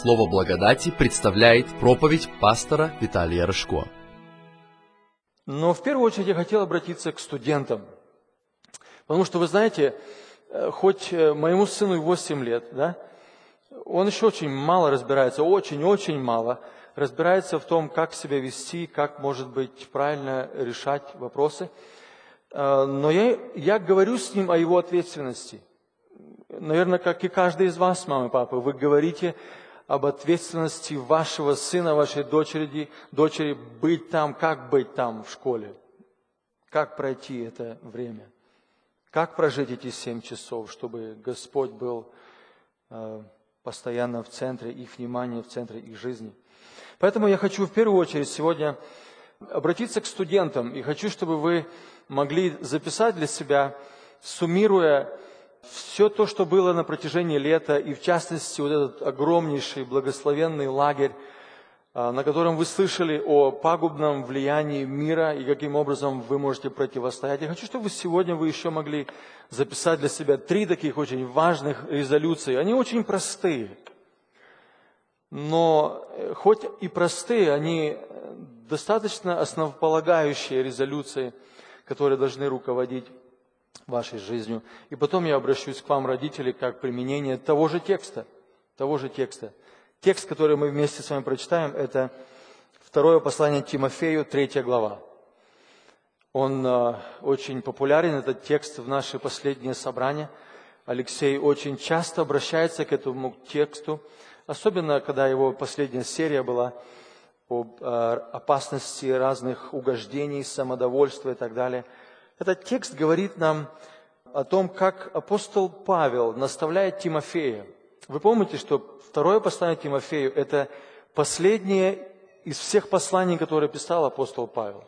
Слово благодати представляет проповедь пастора Виталия Рожко. Но в первую очередь я хотел обратиться к студентам. Потому что, вы знаете, хоть моему сыну 8 лет, да, он еще очень мало разбирается, очень-очень мало разбирается в том, как себя вести, как, может быть, правильно решать вопросы. Но я говорю с ним о его ответственности. Наверное, как и каждый из вас, мама и папа, вы говорите об ответственности вашего сына, вашей дочери быть там, как быть там в школе, как пройти это время, как прожить эти 7 часов, чтобы Господь был постоянно в центре их внимания, в центре их жизни. Поэтому я хочу в первую очередь сегодня обратиться к студентам и хочу, чтобы вы могли записать для себя, суммируя все то, что было на протяжении лета, и в частности вот этот огромнейший благословенный лагерь, на котором вы слышали о пагубном влиянии мира и каким образом вы можете противостоять. Я хочу, чтобы сегодня вы еще могли записать для себя 3 таких очень важных резолюции. Они очень простые, но хоть и простые, они достаточно основополагающие резолюции, которые должны руководить вашей жизнью. И потом я обращусь к вам, родители, как применение того же текста. Текст, который мы вместе с вами прочитаем, это 2 послание Тимофею, 3 глава. Он очень популярен, этот текст, в наши последние собрания. Алексей очень часто обращается к этому тексту, особенно когда его последняя серия была об опасности разных угождений, самодовольства и так далее. Этот текст говорит нам о том, как апостол Павел наставляет Тимофея. Вы помните, что 2 послание Тимофею – это последнее из всех посланий, которые писал апостол Павел.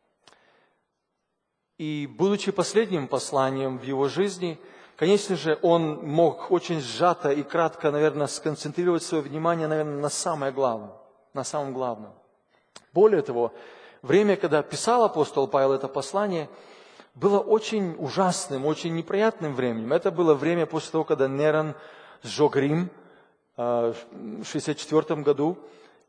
И, будучи последним посланием в его жизни, конечно же, он мог очень сжато и кратко, наверное, сконцентрировать свое внимание, наверное, на самом главном. Более того, время, когда писал апостол Павел это послание, было очень ужасным, очень неприятным временем. Это было время после того, когда Нерон сжег Рим в 1964 году,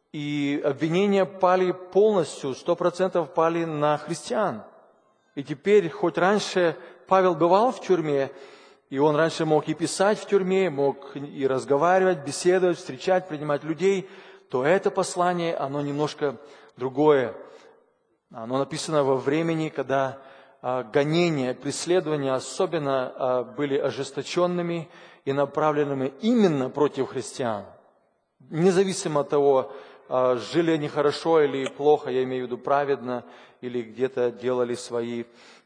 и обвинения пали полностью, 100% пали на христиан. И теперь, хоть раньше Павел бывал в тюрьме, и он раньше мог и писать в тюрьме, мог и разговаривать, беседовать, встречать, принимать людей, то это послание, оно немножко другое. Оно написано во времени, когда гонения, преследования особенно были ожесточенными и направленными именно против христиан. Независимо от того, жили они хорошо или плохо, я имею в виду праведно, или где-то делали свои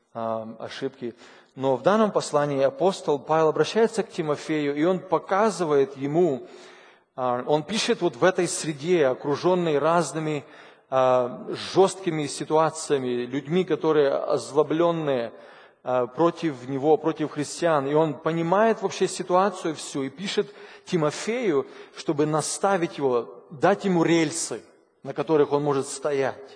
ошибки. Но в данном послании апостол Павел обращается к Тимофею, и он показывает ему, он пишет вот в этой среде, окруженной разными жесткими ситуациями, людьми, которые озлобленные против него, против христиан. И он понимает вообще ситуацию всю и пишет Тимофею, чтобы наставить его, дать ему рельсы, на которых он может стоять,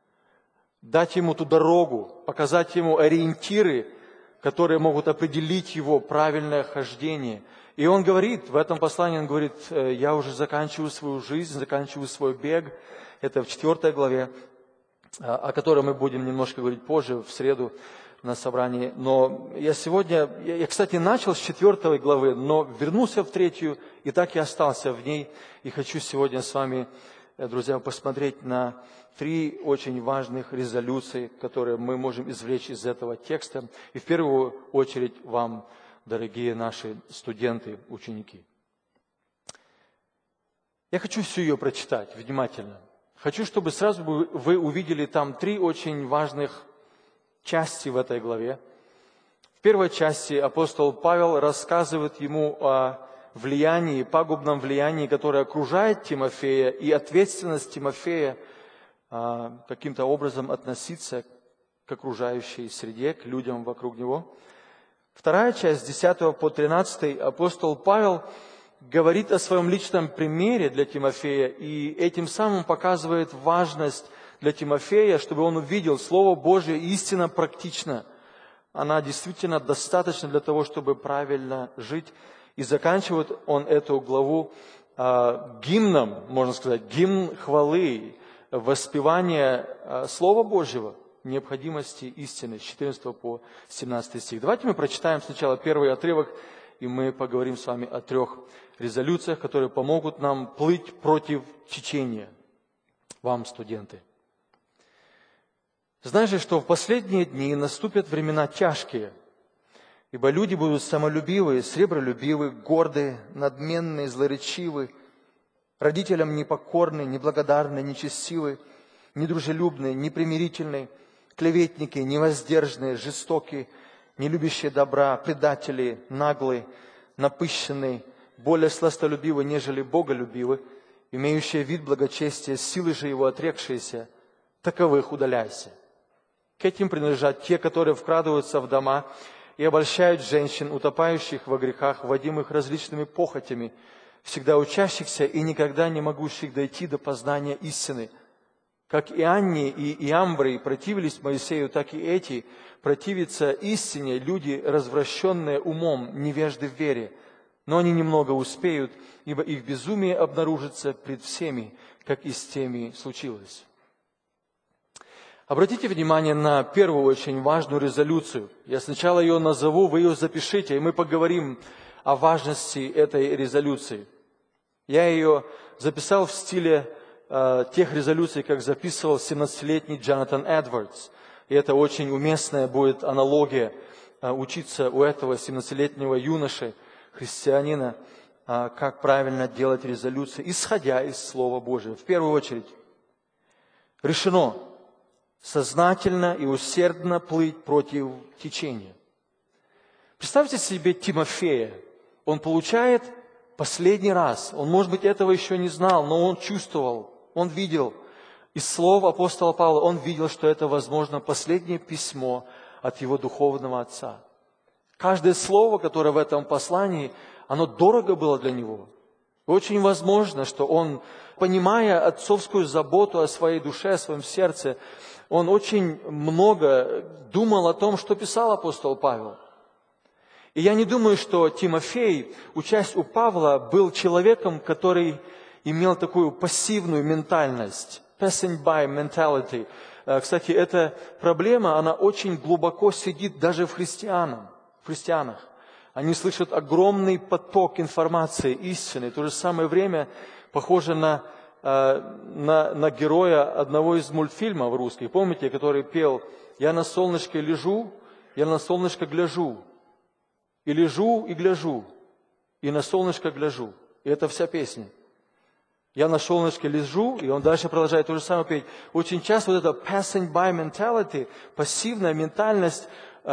дать ему ту дорогу, показать ему ориентиры, которые могут определить его правильное хождение. И он говорит, в этом послании он говорит, я уже заканчиваю свою жизнь, заканчиваю свой бег. Это в 4 главе, о которой мы будем немножко говорить позже, в среду на собрании. Но я, кстати, начал с 4 главы, но вернулся в 3 и так и остался в ней. И хочу сегодня с вами, друзья, посмотреть на 3 очень важных резолюции, которые мы можем извлечь из этого текста. И в первую очередь вам, дорогие наши студенты, ученики. Я хочу всю ее прочитать внимательно. Хочу, чтобы сразу вы увидели там 3 очень важных части в этой главе. В первой части апостол Павел рассказывает ему о влиянии, пагубном влиянии, которое окружает Тимофея, и ответственность Тимофея каким-то образом относиться к окружающей среде, к людям вокруг него. Вторая часть, с 10 по 13, апостол Павел говорит о своем личном примере для Тимофея, и этим самым показывает важность для Тимофея, чтобы он увидел Слово Божие истинно практично. Она действительно достаточна для того, чтобы правильно жить. И заканчивает он эту главу гимном, можно сказать, гимн хвалы, воспевание Слова Божьего, необходимости истины, с 14 по 17 стих. Давайте мы прочитаем сначала первый отрывок, и мы поговорим с вами о 3 резолюциях, которые помогут нам плыть против течения. Вам, студенты. Знаешь же, что в последние дни наступят времена тяжкие, ибо люди будут самолюбивые, сребролюбивы, гордые, надменные, злоречивы, родителям непокорны, неблагодарны, нечестивы, недружелюбные, непримирительные, клеветники, невоздержанные, жестокие, не любящие добра, предатели, наглые, напыщенные, более сластолюбивы, нежели боголюбивы, имеющие вид благочестия, силы же его отрекшиеся, таковых удаляйся. К этим принадлежат те, которые вкрадываются в дома и обольщают женщин, утопающих во грехах, вводимых различными похотями, всегда учащихся и никогда не могущих дойти до познания истины. Как и Анни и Иамбрий противились Моисею, так и эти противятся истине люди, развращенные умом, невежды в вере. Но они немного успеют, ибо их безумие обнаружится пред всеми, как и с теми случилось. Обратите внимание на первую очень важную резолюцию. Я сначала ее назову, вы ее запишите, и мы поговорим о важности этой резолюции. Я ее записал в стиле тех резолюций, как записывал 17-летний Джонатан Эдвардс. И это очень уместная будет аналогия учиться у этого 17-летнего юноши, христианина, как правильно делать резолюции, исходя из Слова Божьего. В первую очередь, решено сознательно и усердно плыть против течения. Представьте себе Тимофея. Он получает последний раз. Он, может быть, этого еще не знал, но он чувствовал, он видел. Из слов апостола Павла он видел, что это, возможно, последнее письмо от его духовного отца. Каждое слово, которое в этом послании, оно дорого было для него. Очень возможно, что он, понимая отцовскую заботу о своей душе, о своем сердце, он очень много думал о том, что писал апостол Павел. И я не думаю, что Тимофей, учась у Павла, был человеком, который имел такую пассивную ментальность, passing by mentality. Кстати, эта проблема, она очень глубоко сидит даже в христианах. Они слышат огромный поток информации, истины. В то же самое время похоже на героя одного из мультфильмов русских. Помните, который пел «Я на солнышке лежу, я на солнышко гляжу, и лежу, и гляжу, и на солнышко гляжу». И это вся песня. «Я на солнышке лежу», и он дальше продолжает то же самое петь. Очень часто вот эта passing by mentality, пассивная ментальность,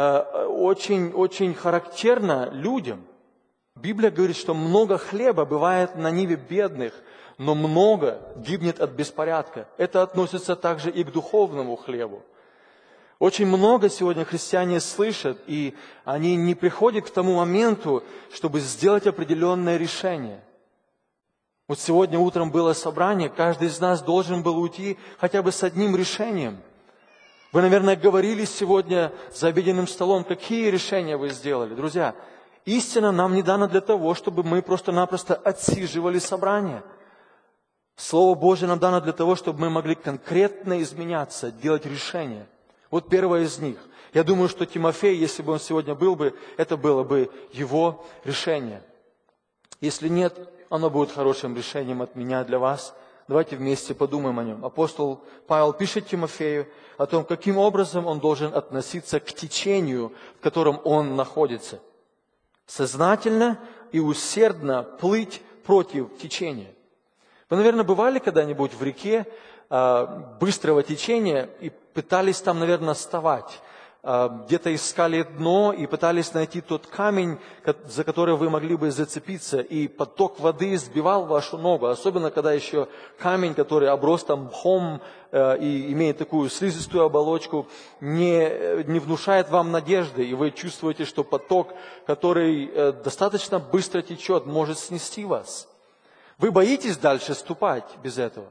очень характерна людям. Библия говорит, что много хлеба бывает на ниве бедных, но много гибнет от беспорядка. Это относится также и к духовному хлебу. Очень много сегодня христиане слышат, и они не приходят к тому моменту, чтобы сделать определенное решение. Вот сегодня утром было собрание, каждый из нас должен был уйти хотя бы с одним решением. Вы, наверное, говорили сегодня за обеденным столом, какие решения вы сделали. Друзья, истина нам не дана для того, чтобы мы просто-напросто отсиживали собрание. Слово Божье нам дано для того, чтобы мы могли конкретно изменяться, делать решения. Вот первое из них. Я думаю, что Тимофей, если бы он сегодня был бы, это было бы его решение. Если нет, оно будет хорошим решением от меня для вас. Давайте вместе подумаем о нем. Апостол Павел пишет Тимофею о том, каким образом он должен относиться к течению, в котором он находится. Сознательно и усердно плыть против течения. Вы, наверное, бывали когда-нибудь в реке быстрого течения и пытались там, наверное, вставать. Где-то искали дно и пытались найти тот камень, за который вы могли бы зацепиться, и поток воды сбивал вашу ногу, особенно когда еще камень, который оброс там мхом и имеет такую слизистую оболочку, не внушает вам надежды, и вы чувствуете, что поток, который достаточно быстро течет, может снести вас. Вы боитесь дальше ступать без этого.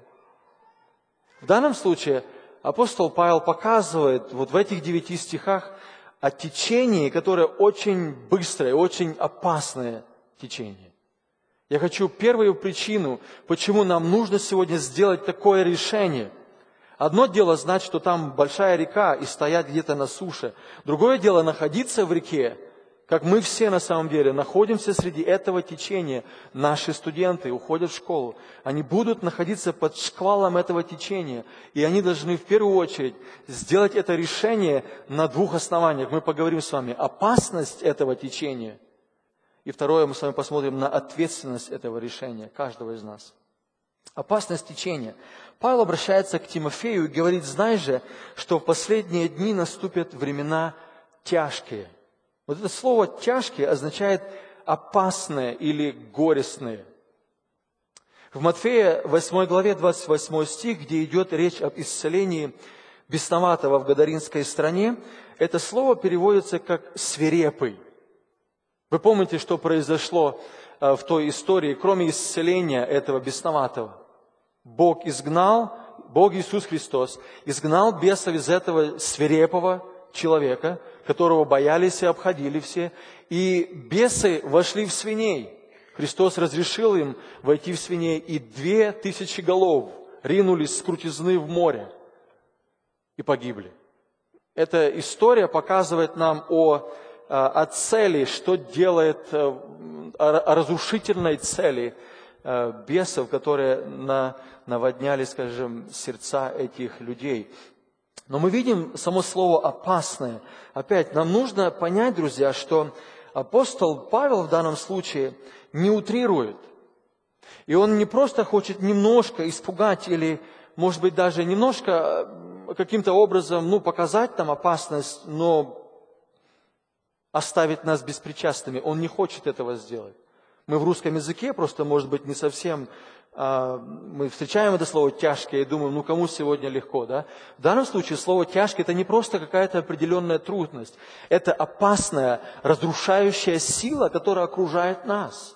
В данном случае апостол Павел показывает вот в этих 9 стихах о течении, которое очень быстрое, очень опасное течение. Я хочу первую причину, почему нам нужно сегодня сделать такое решение. Одно дело знать, что там большая река и стоять где-то на суше. Другое дело находиться в реке, как мы все на самом деле находимся среди этого течения. Наши студенты уходят в школу. Они будут находиться под шквалом этого течения. И они должны в первую очередь сделать это решение на двух основаниях. Мы поговорим с вами. Опасность этого течения. И второе, мы с вами посмотрим на ответственность этого решения, каждого из нас. Опасность течения. Павел обращается к Тимофею и говорит: знай же, что в последние дни наступят времена тяжкие. Вот это слово «тяжкие» означает «опасные» или «горестные». В Матфея 8 главе 28 стих, где идет речь об исцелении бесноватого в Гадаринской стране, это слово переводится как «свирепый». Вы помните, что произошло в той истории, кроме исцеления этого бесноватого? Бог Иисус Христос, изгнал бесов из этого свирепого человека, которого боялись и обходили все, и бесы вошли в свиней. Христос разрешил им войти в свиней, и 2000 голов ринулись с крутизны в море и погибли. Эта история показывает нам о цели, что делает, о разрушительной цели бесов, которые наводняли, скажем, сердца этих людей. Но мы видим само слово «опасное». Опять, нам нужно понять, друзья, что апостол Павел в данном случае не утрирует. И он не просто хочет немножко испугать или, может быть, даже немножко каким-то образом, показать там опасность, но оставить нас беспричастными. Он не хочет этого сделать. Мы в русском языке просто, может быть, не совсем... Мы встречаем это слово «тяжкое» и думаем, кому сегодня легко, да? В данном случае слово «тяжкое» – это не просто какая-то определенная трудность. Это опасная, разрушающая сила, которая окружает нас.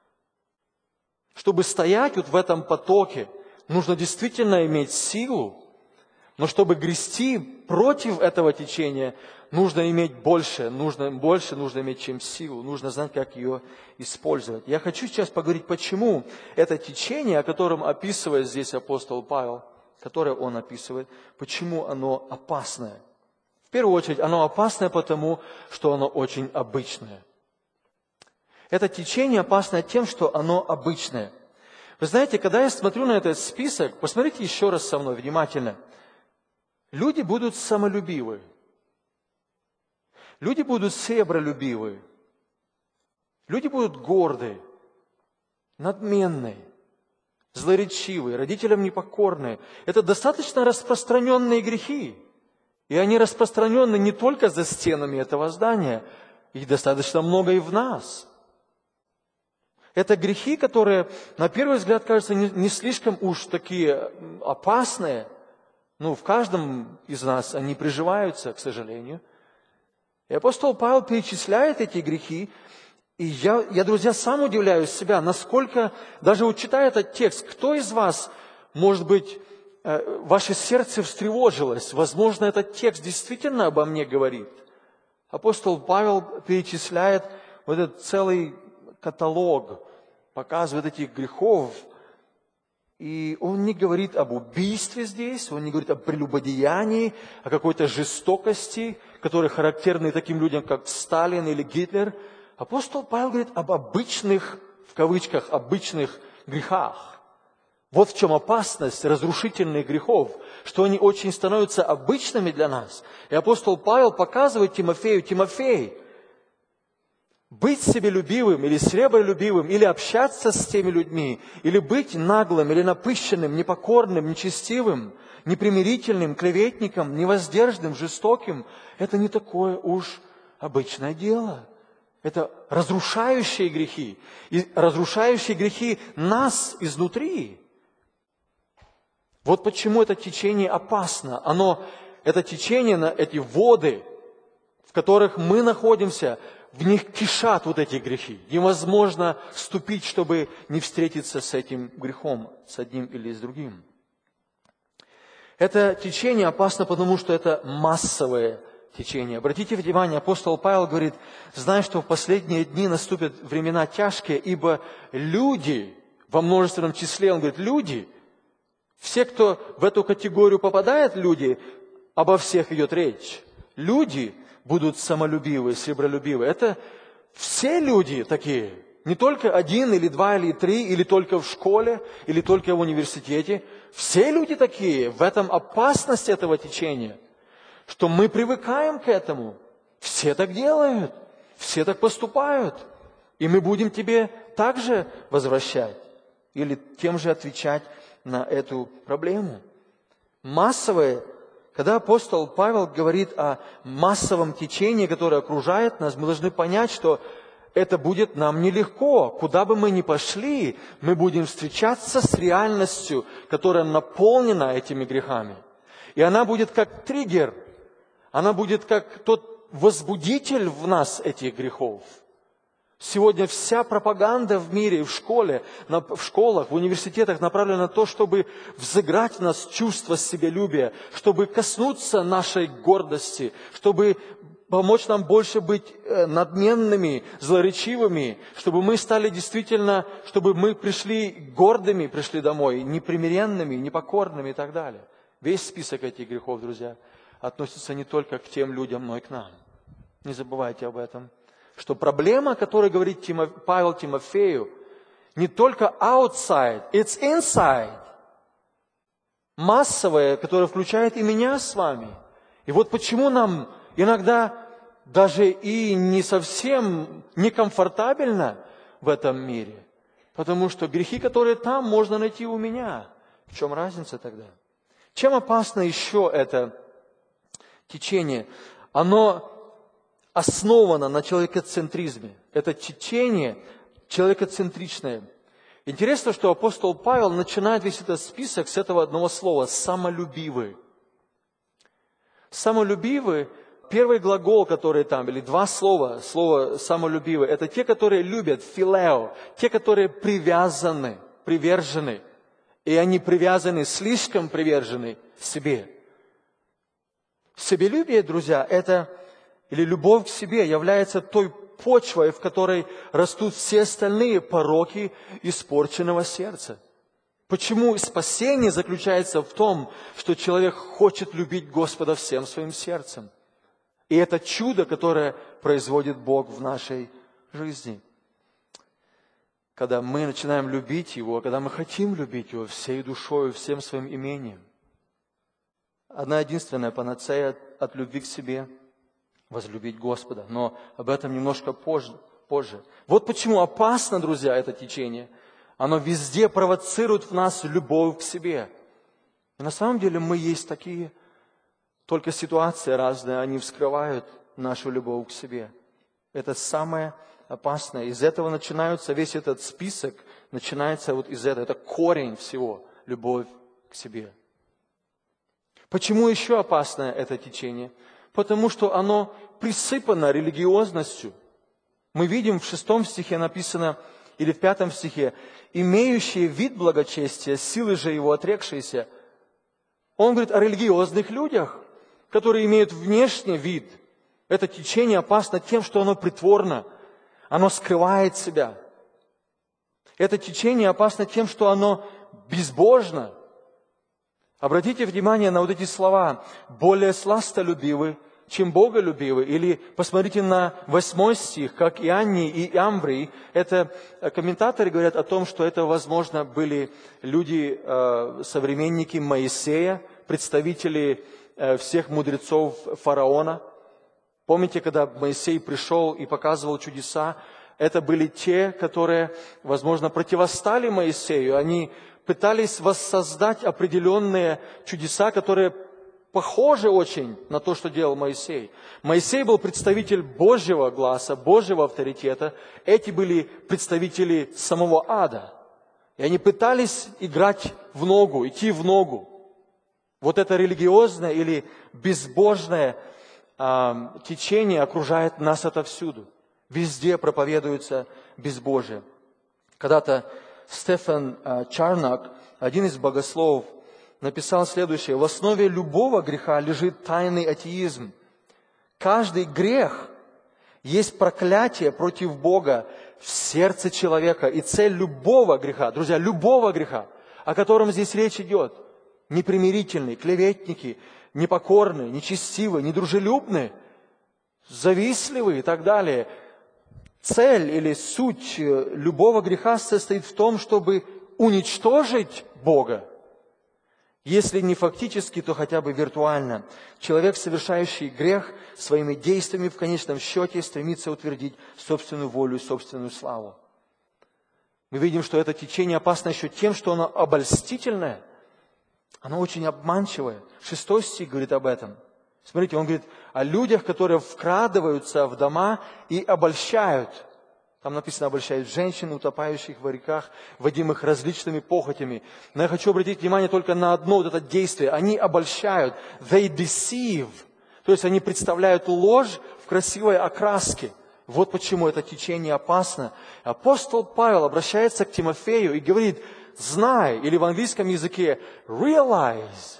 Чтобы стоять вот в этом потоке, нужно действительно иметь силу, но чтобы грести против этого течения, нужно иметь больше, нужно иметь, чем силу, нужно знать, как ее использовать. Я хочу сейчас поговорить, почему это течение, о котором описывает здесь апостол Павел, которое он описывает, почему оно опасное. В первую очередь, оно опасное потому, что оно очень обычное. Это течение опасное тем, что оно обычное. Вы знаете, когда я смотрю на этот список, посмотрите еще раз со мной внимательно. Люди будут самолюбивы. Люди будут себролюбивы. Люди будут горды, надменные, злоречивые, родителям непокорные. Это достаточно распространенные грехи. И они распространены не только за стенами этого здания, их достаточно много и в нас. Это грехи, которые, на первый взгляд, кажутся не слишком уж такие опасные. В каждом из нас они приживаются, к сожалению. И апостол Павел перечисляет эти грехи, и я, друзья, сам удивляюсь себя, насколько, даже вот читая этот текст, кто из вас, может быть, ваше сердце встревожилось, возможно, этот текст действительно обо мне говорит. Апостол Павел перечисляет вот этот целый каталог, показывает этих грехов, и он не говорит об убийстве здесь, он не говорит о прелюбодеянии, о какой-то жестокости, которые характерны таким людям, как Сталин или Гитлер. Апостол Павел говорит об обычных, в кавычках, обычных грехах. Вот в чем опасность разрушительных грехов, что они очень становятся обычными для нас. И апостол Павел показывает Тимофею: Тимофей, быть себелюбивым или сребролюбивым, или общаться с теми людьми, или быть наглым, или напыщенным, непокорным, нечестивым, непримирительным, клеветником, невоздержанным, жестоким, это не такое уж обычное дело. Это разрушающие грехи. И разрушающие грехи нас изнутри. Вот почему это течение опасно. Это течение, эти воды, в которых мы находимся, в них кишат вот эти грехи. Невозможно вступить, чтобы не встретиться с этим грехом, с одним или с другим. Это течение опасно, потому что это массовое течение. Обратите внимание, апостол Павел говорит: «Знай, что в последние дни наступят времена тяжкие, ибо люди», во множественном числе, он говорит, люди, все, кто в эту категорию попадает, люди, обо всех идет речь. Люди будут самолюбивы, сребролюбивы. Это все люди такие. Не только один, или два, или три, или только в школе, или только в университете. Все люди такие. В этом опасность этого течения, что мы привыкаем к этому. Все так делают, все так поступают. И мы будем тебе также возвращать или тем же отвечать на эту проблему. Массовое, когда апостол Павел говорит о массовом течении, которое окружает нас, мы должны понять, что это будет нам нелегко. Куда бы мы ни пошли, мы будем встречаться с реальностью, которая наполнена этими грехами. И она будет как триггер, она будет как тот возбудитель в нас этих грехов. Сегодня вся пропаганда в мире, в школе, в школах, в университетах направлена на то, чтобы взыграть в нас чувство себялюбия, чтобы коснуться нашей гордости, чтобы помочь нам больше быть надменными, злоречивыми, чтобы мы стали действительно, чтобы мы пришли гордыми, пришли домой, непримиренными, непокорными и так далее. Весь список этих грехов, друзья, относится не только к тем людям, но и к нам. Не забывайте об этом. Что проблема, о которой говорит Павел Тимофею, не только outside, it's inside. Массовая, которая включает и меня с вами. И вот почему нам иногда даже и не совсем некомфортабельно в этом мире. Потому что грехи, которые там, можно найти у меня. В чем разница тогда? Чем опасно еще это течение? Оно основано на человекоцентризме. Это течение человекоцентричное. Интересно, что апостол Павел начинает весь этот список с этого одного слова – самолюбивы. Самолюбивы, первый глагол, который там, или два слова, слово самолюбивы, это те, которые любят, филео, те, которые привязаны, привержены. И они привязаны, слишком привержены себе. Себелюбие, друзья, это... или любовь к себе является той почвой, в которой растут все остальные пороки испорченного сердца. Почему спасение заключается в том, что человек хочет любить Господа всем своим сердцем? И это чудо, которое производит Бог в нашей жизни. Когда мы начинаем любить Его, когда мы хотим любить Его всей душой, всем своим имением. Одна единственная панацея от любви к себе – возлюбить Господа. Но об этом немножко позже. Вот почему опасно, друзья, это течение. Оно везде провоцирует в нас любовь к себе. И на самом деле мы есть такие, только ситуации разные, они вскрывают нашу любовь к себе. Это самое опасное. Из этого начинается весь этот список, начинается вот из этого. Это корень всего, любовь к себе. Почему еще опасное это течение? Потому что оно присыпано религиозностью. Мы видим, в 6 стихе написано, или в 5 стихе, «имеющие вид благочестия, силы же его отрекшиеся». Он говорит о религиозных людях, которые имеют внешний вид. Это течение опасно тем, что оно притворно, оно скрывает себя. Это течение опасно тем, что оно безбожно. Обратите внимание на вот эти слова «более сластолюбивы, чем боголюбивы». Или посмотрите на 8 стих, как Ианний и Иамврий. Это комментаторы говорят о том, что это, возможно, были люди, современники Моисея, представители всех мудрецов фараона. Помните, когда Моисей пришел и показывал чудеса, это были те, которые, возможно, противостали Моисею. Они пытались воссоздать определенные чудеса, которые похожи очень на то, что делал Моисей. Моисей был представитель Божьего гласа, Божьего авторитета. Эти были представители самого ада. И они пытались играть в ногу, идти в ногу. Вот это религиозное или безбожное течение окружает нас отовсюду. Везде проповедуется безбожие. Когда-то Стефан Чарнак, один из богословов, написал следующее. В основе любого греха лежит тайный атеизм, Каждый грех есть проклятие против Бога в сердце человека. И цель любого греха, друзья, любого греха, о котором здесь речь идет, непримирительные, клеветники, непокорные, нечестивые, недружелюбные, завистливые и так далее. Цель или суть любого греха состоит в том, чтобы уничтожить Бога. Если не фактически, то хотя бы виртуально. Человек, совершающий грех, своими действиями в конечном счете стремится утвердить собственную волю и собственную славу. Мы видим, что это течение опасно еще тем, что оно обольстительное, оно очень обманчивое. 6 стих говорит об этом. Смотрите, он говорит о людях, которые вкрадываются в дома и обольщают. Там написано, обольщают женщин, утопающих в реках, водимых различными похотями. Но я хочу обратить внимание только на одно вот это действие. Они обольщают. They deceive. То есть они представляют ложь в красивой окраске. Вот почему это течение опасно. Апостол Павел обращается к Тимофею и говорит, знай, или в английском языке, realize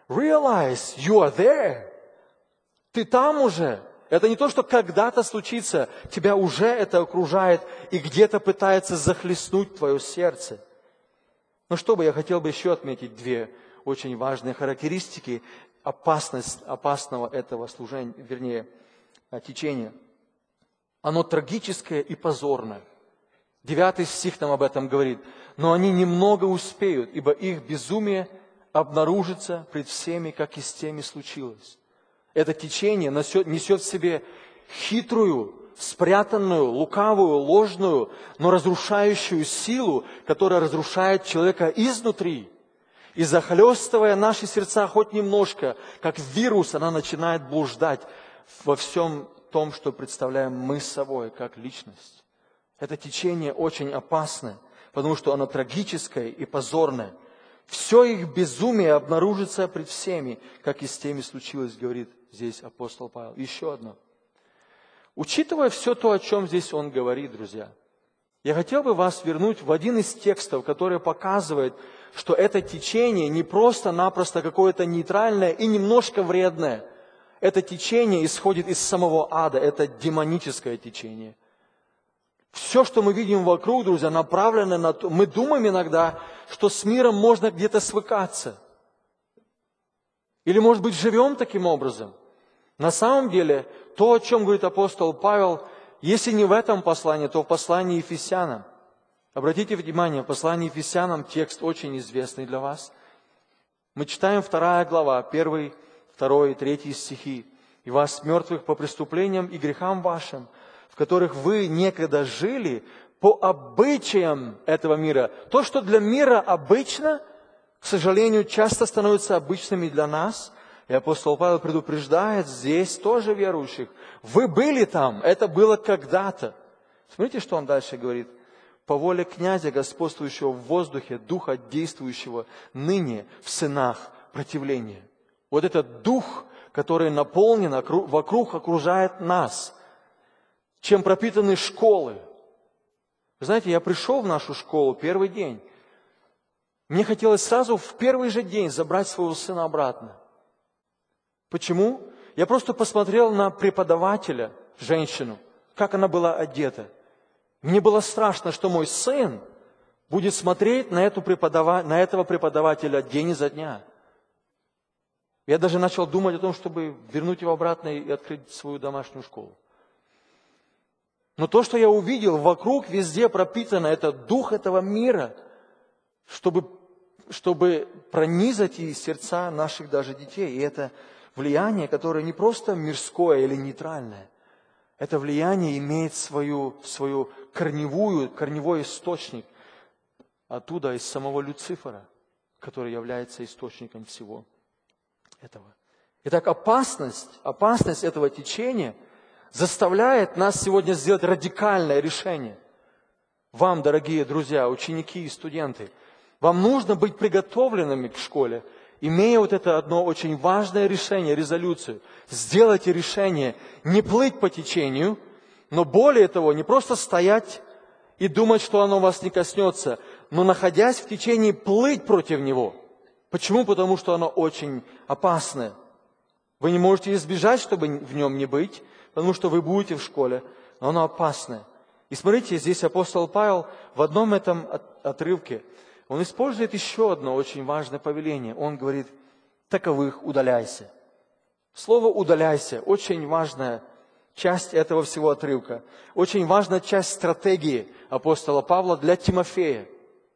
you are there. Ты там уже. Это не то, что когда-то случится, тебя уже это окружает и где-то пытается захлестнуть твое сердце. Но что бы я хотел бы еще отметить 2 очень важные характеристики опасного этого служения, вернее, течения. Оно трагическое и позорное. 9 стих нам об этом говорит. Но они немного успеют, ибо их безумие обнаружится пред всеми, как и с теми случилось. Это течение несет в себе хитрую, спрятанную, лукавую, ложную, но разрушающую силу, которая разрушает человека изнутри. И захлестывая наши сердца хоть немножко, как вирус, она начинает блуждать во всем том, что представляем мы собой, как личность. Это течение очень опасное, потому что оно трагическое и позорное. Все их безумие обнаружится пред всеми, как и с теми случилось, говорит здесь апостол Павел. Еще одно. Учитывая все то, о чем здесь он говорит, друзья, я хотел бы вас вернуть в один из текстов, который показывает, что это течение не просто-напросто какое-то нейтральное и немножко вредное. Это течение исходит из самого ада, это демоническое течение. Все, что мы видим вокруг, друзья, направлено на то. Мы думаем иногда, что с миром можно где-то свыкаться. Или, может быть, живем таким образом. На самом деле, то, о чем говорит апостол Павел, если не в этом послании, то в послании Ефесянам. Обратите внимание, послание Ефесянам, текст очень известный для вас. Мы читаем 2 глава, 1, 2 и 3 стихи. «И вас, мертвых по преступлениям и грехам вашим, в которых вы некогда жили по обычаям этого мира». То, что для мира обычно, к сожалению, часто становится обычными для нас. И апостол Павел предупреждает здесь тоже верующих. Вы были там, это было когда-то. Смотрите, что он дальше говорит. «По воле князя, господствующего в воздухе, духа, действующего ныне в сынах противления». Вот этот дух, который наполнен, вокруг окружает нас. Чем пропитаны школы. Вы знаете, я пришел в нашу школу первый день. Мне хотелось сразу в первый же день забрать своего сына обратно. Почему? Я просто посмотрел на преподавателя, женщину, как она была одета. Мне было страшно, что мой сын будет смотреть на этого преподавателя день изо дня. Я даже начал думать о том, чтобы вернуть его обратно и открыть свою домашнюю школу. Но то, что я увидел, вокруг везде пропитано, это дух этого мира, чтобы пронизать и сердца наших даже детей. И это влияние, которое не просто мирское или нейтральное. Это влияние имеет свою корневой источник оттуда, из самого Люцифера, который является источником всего этого. Итак, опасность этого течения заставляет нас сегодня сделать радикальное решение. Вам, дорогие друзья, ученики и студенты, вам нужно быть приготовленными к школе, имея вот это одно очень важное решение, резолюцию. Сделайте решение не плыть по течению, но более того, не просто стоять и думать, что оно вас не коснется, но, находясь в течении, плыть против него. Почему? Потому что оно очень опасное. Вы не можете избежать, чтобы в нем не быть, потому что вы будете в школе, но оно опасное. И смотрите, здесь апостол Павел в одном этом отрывке, он использует еще одно очень важное повеление. Он говорит: таковых удаляйся. Слово «удаляйся» – очень важная часть этого всего отрывка. Очень важная часть стратегии апостола Павла для Тимофея.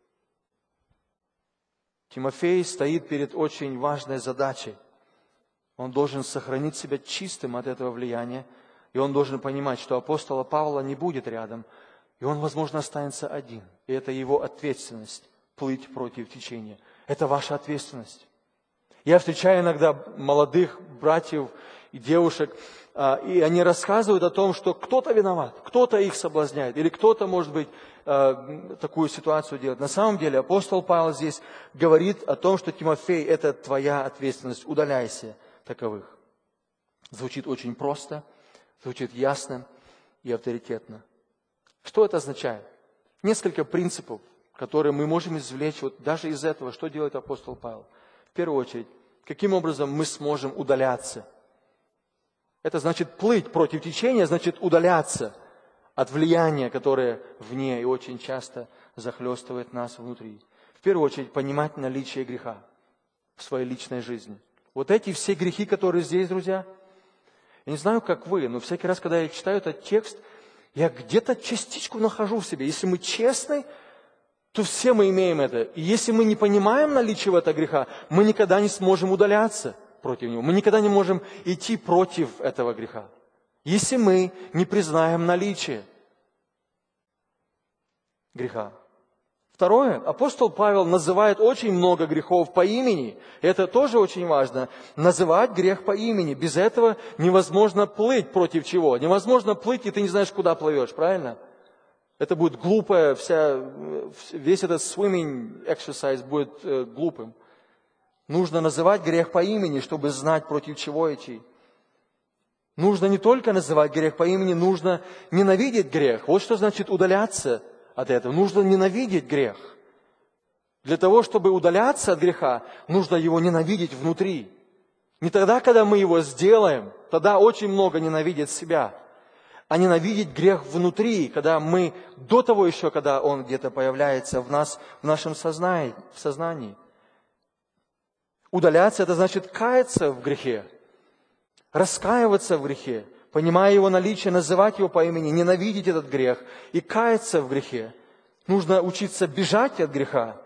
Тимофей стоит перед очень важной задачей. Он должен сохранить себя чистым от этого влияния, и он должен понимать, что апостола Павла не будет рядом, и он, возможно, останется один. И это его ответственность – плыть против течения. Это ваша ответственность. Я встречаю иногда молодых братьев и девушек, и они рассказывают о том, что кто-то виноват, кто-то их соблазняет, или кто-то, может быть, такую ситуацию делает. На самом деле апостол Павел здесь говорит о том, что Тимофей – это твоя ответственность, удаляйся таковых. Звучит очень просто, звучит ясно и авторитетно. Что это означает? Несколько принципов, которые мы можем извлечь вот даже из этого, что делает апостол Павел. В первую очередь, каким образом мы сможем удаляться? Это значит плыть против течения, значит удаляться от влияния, которое вне и очень часто захлестывает нас внутри. В первую очередь, понимать наличие греха в своей личной жизни. Вот эти все грехи, которые здесь, друзья, я не знаю, как вы, но всякий раз, когда я читаю этот текст, я где-то частичку нахожу в себе. Если мы честны, то все мы имеем это. И если мы не понимаем наличие этого греха, мы никогда не сможем удаляться против него. Мы никогда не можем идти против этого греха. Если мы не признаем наличие греха. Второе, апостол Павел называет очень много грехов по имени. Это тоже очень важно. Называть грех по имени. Без этого невозможно плыть против чего. Невозможно плыть, и ты не знаешь, куда плывешь, правильно? Это будет глупое, весь этот swimming exercise будет глупым. Нужно называть грех по имени, чтобы знать, против чего идти. Нужно не только называть грех по имени, нужно ненавидеть грех. Вот что значит удаляться от этого. Нужно ненавидеть грех. Для того, чтобы удаляться от греха, нужно его ненавидеть внутри. Не тогда, когда мы его сделаем, тогда очень много ненавидит себя. А ненавидеть грех внутри, когда мы, до того еще, когда он где-то появляется в нас, в нашем сознании. Удаляться – это значит каяться в грехе, раскаиваться в грехе, понимая его наличие, называть его по имени, ненавидеть этот грех и каяться в грехе. Нужно учиться бежать от греха.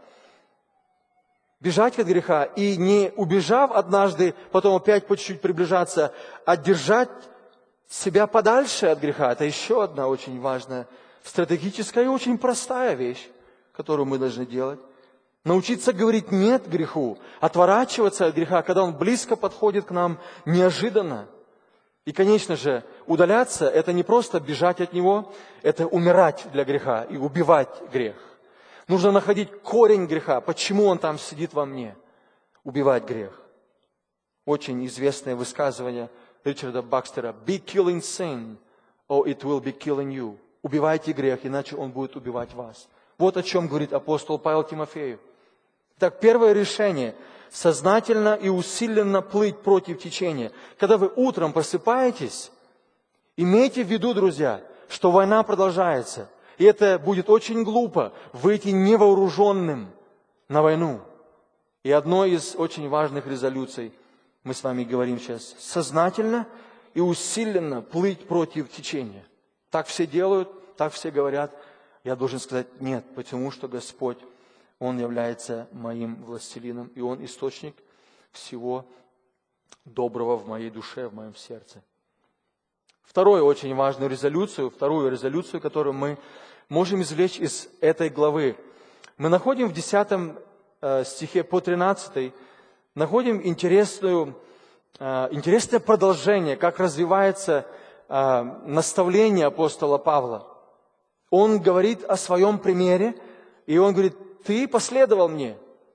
Бежать от греха и не убежав однажды, потом опять по чуть-чуть приближаться, а держать себя подальше от греха. Это еще одна очень важная, стратегическая и очень простая вещь, которую мы должны делать. Научиться говорить «нет» греху, отворачиваться от греха, когда он близко подходит к нам неожиданно. И, конечно же, удаляться – это не просто бежать от него, это умирать для греха и убивать грех. Нужно находить корень греха, почему он там сидит во мне. Убивать грех. Очень известное высказывание Ричарда Бакстера. Be killing sin, or it will be killing you. Убивайте грех, иначе он будет убивать вас. Вот о чем говорит апостол Павел Тимофею. Так, первое решение – сознательно и усиленно плыть против течения. Когда вы утром просыпаетесь, имейте в виду, друзья, что война продолжается. И это будет очень глупо выйти невооруженным на войну. И одной из очень важных резолюций мы с вами говорим сейчас – сознательно и усиленно плыть против течения. Так все делают, так все говорят. Я должен сказать нет, потому что Господь, Он является моим властелином, и Он источник всего доброго в моей душе, в моем сердце. Вторую очень важную резолюцию, которую мы можем извлечь из этой главы. Мы находим в 10 стихе по 13, находим интересное продолжение, как развивается наставление апостола Павла. Он говорит о своем примере, и он говорит: ты последовал мне.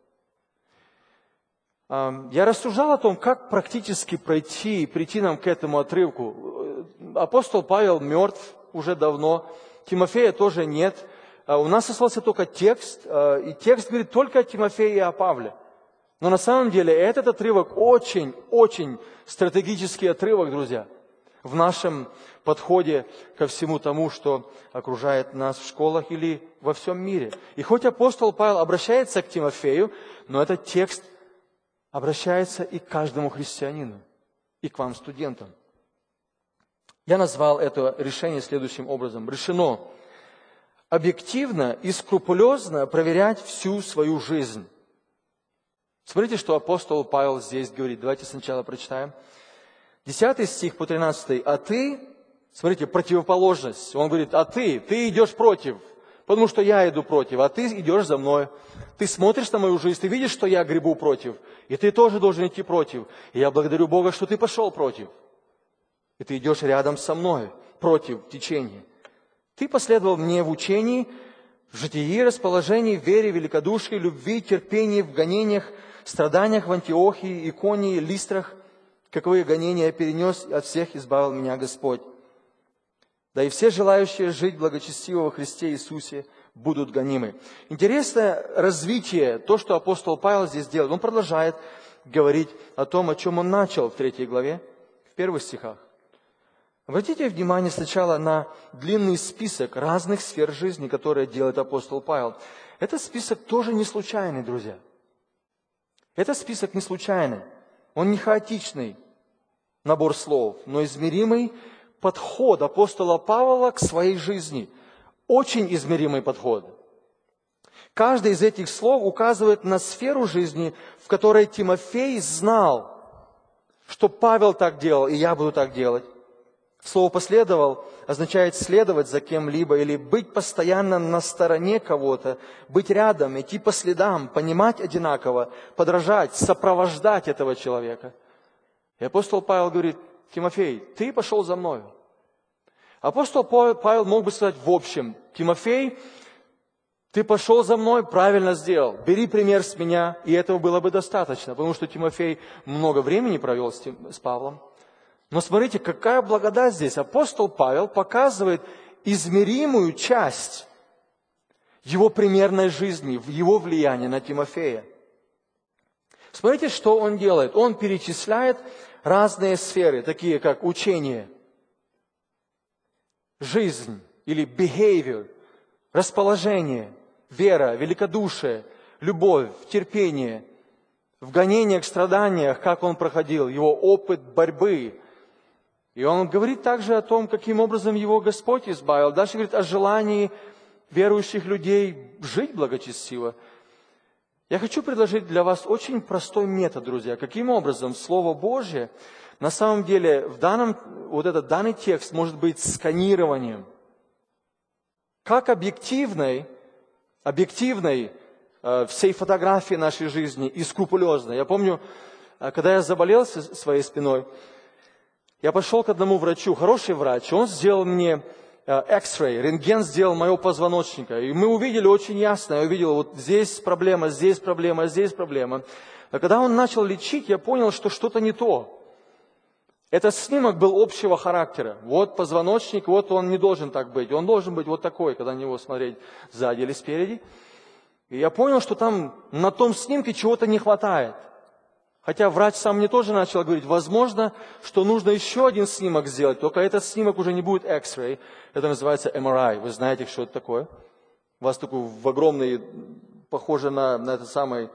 Я рассуждал о том, как практически прийти нам к этому отрывку. Апостол Павел мертв уже давно, Тимофея тоже нет. У нас остался только текст, и текст говорит только о Тимофее и о Павле. Но на самом деле этот отрывок очень стратегический отрывок, друзья, в нашем подходе ко всему тому, что окружает нас в школах или во всем мире. И хоть апостол Павел обращается к Тимофею, но этот текст обращается и к каждому христианину, и к вам, студентам. Я назвал это решение следующим образом. Решено объективно и скрупулезно проверять всю свою жизнь. Смотрите, что апостол Павел здесь говорит. Давайте сначала прочитаем. 10 стих по 13. А ты, смотрите, противоположность. Он говорит, а ты идешь против, потому что я иду против, а ты идешь за мной. Ты смотришь на мою жизнь, ты видишь, что я гребу против, и ты тоже должен идти против. И я благодарю Бога, что ты пошел против. И ты идешь рядом со мной, против течения. Ты последовал мне в учении, в житии, расположении, в вере, великодушии, любви, терпении, в гонениях, страданиях в Антиохии, Иконии, Листрах, каковые гонения я перенес, от всех избавил меня Господь. Да и все желающие жить благочестиво во Христе Иисусе будут гонимы. Интересное развитие, то, что апостол Павел здесь делает. Он продолжает говорить о том, о чем он начал в 3 главе, в первых стихах. Обратите внимание сначала на длинный список разных сфер жизни, которые делает апостол Павел. Этот список тоже не случайный, друзья. Этот список не случайный. Он не хаотичный набор слов, но измеримый подход апостола Павла к своей жизни. Очень измеримый подход. Каждое из этих слов указывает на сферу жизни, в которой Тимофей знал, что Павел так делал, и я буду так делать. Слово «последовал» означает следовать за кем-либо или быть постоянно на стороне кого-то, быть рядом, идти по следам, понимать одинаково, подражать, сопровождать этого человека. И апостол Павел говорит, Тимофей, ты пошел за мною. Апостол Павел мог бы сказать в общем, Тимофей, ты пошел за мной, правильно сделал, бери пример с меня, и этого было бы достаточно, потому что Тимофей много времени провел с Павлом. Но смотрите, какая благодать здесь. Апостол Павел показывает измеримую часть его примерной жизни, его влияния на Тимофея. Смотрите, что он делает. Он перечисляет разные сферы, такие как учение, жизнь или behavior, расположение, вера, великодушие, любовь, терпение, в гонениях, страданиях, как он проходил, его опыт борьбы. И он говорит также о том, каким образом его Господь избавил. Дальше говорит о желании верующих людей жить благочестиво. Я хочу предложить для вас очень простой метод, друзья. Каким образом Слово Божье, на самом деле, этот данный текст может быть сканированием. Как объективной всей фотографии нашей жизни и скрупулезной. Я помню, когда я заболел своей спиной, я пошел к одному врачу, хороший врач, он сделал мне X-ray, рентген сделал моего позвоночника. И мы увидели очень ясно, я увидел, вот здесь проблема, здесь проблема, здесь проблема. А когда он начал лечить, я понял, что что-то не то. Этот снимок был общего характера. Вот позвоночник, вот он не должен так быть. Он должен быть вот такой, когда на него смотреть сзади или спереди. И я понял, что там на том снимке чего-то не хватает. Хотя врач сам мне тоже начал говорить, возможно, что нужно еще один снимок сделать, только этот снимок уже не будет X-ray, это называется MRI. Вы знаете, что это такое? У вас такой в огромный, похоже на этот самый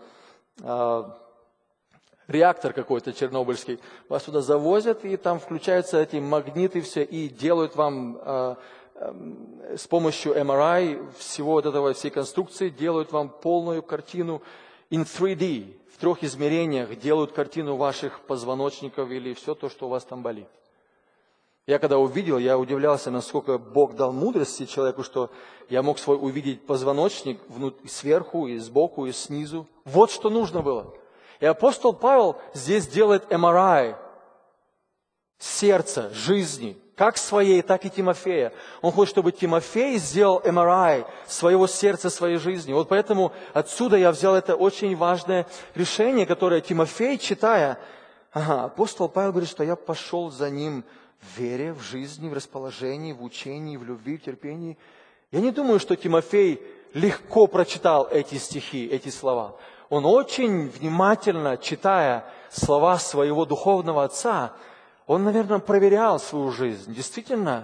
реактор какой-то чернобыльский. Вас туда завозят, и там включаются эти магниты все, и делают вам с помощью MRI всей конструкции, делают вам полную картину in 3D. В 3 измерениях делают картину ваших позвоночников или все то, что у вас там болит. Я когда увидел, я удивлялся, насколько Бог дал мудрости человеку, что я мог свой увидеть позвоночник сверху, и сбоку, и снизу. Вот что нужно было. И апостол Павел здесь делает MRI сердца, жизни, как своей, так и Тимофея. Он хочет, чтобы Тимофей сделал MRI своего сердца, своей жизни. Вот поэтому отсюда я взял это очень важное решение, которое Тимофей, читая, апостол Павел говорит, что я пошел за ним в вере, в жизни, в расположении, в учении, в любви, в терпении. Я не думаю, что Тимофей легко прочитал эти стихи, эти слова. он очень внимательно, читая слова своего духовного отца, он, наверное, проверял свою жизнь. Действительно,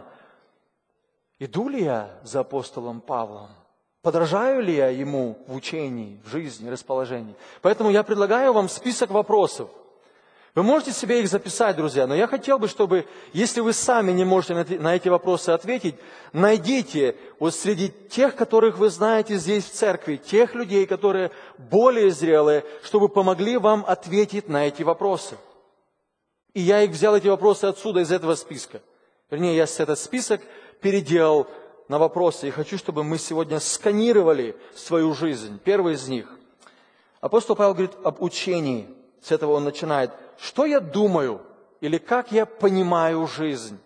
иду ли я за апостолом Павлом? Подражаю ли я ему в учении, в жизни, расположении? Поэтому я предлагаю вам список вопросов. Вы можете себе их записать, друзья, но я хотел бы, чтобы, если вы сами не можете на эти вопросы ответить, найдите вот среди тех, которых вы знаете здесь в церкви, тех людей, которые более зрелые, чтобы помогли вам ответить на эти вопросы. И я их взял, эти вопросы, отсюда, из этого списка. Вернее, я этот список переделал на вопросы. И хочу, чтобы мы сегодня сканировали свою жизнь. Первый из них. Апостол Павел говорит об учении. С этого он начинает. Что я думаю или как я понимаю жизнь?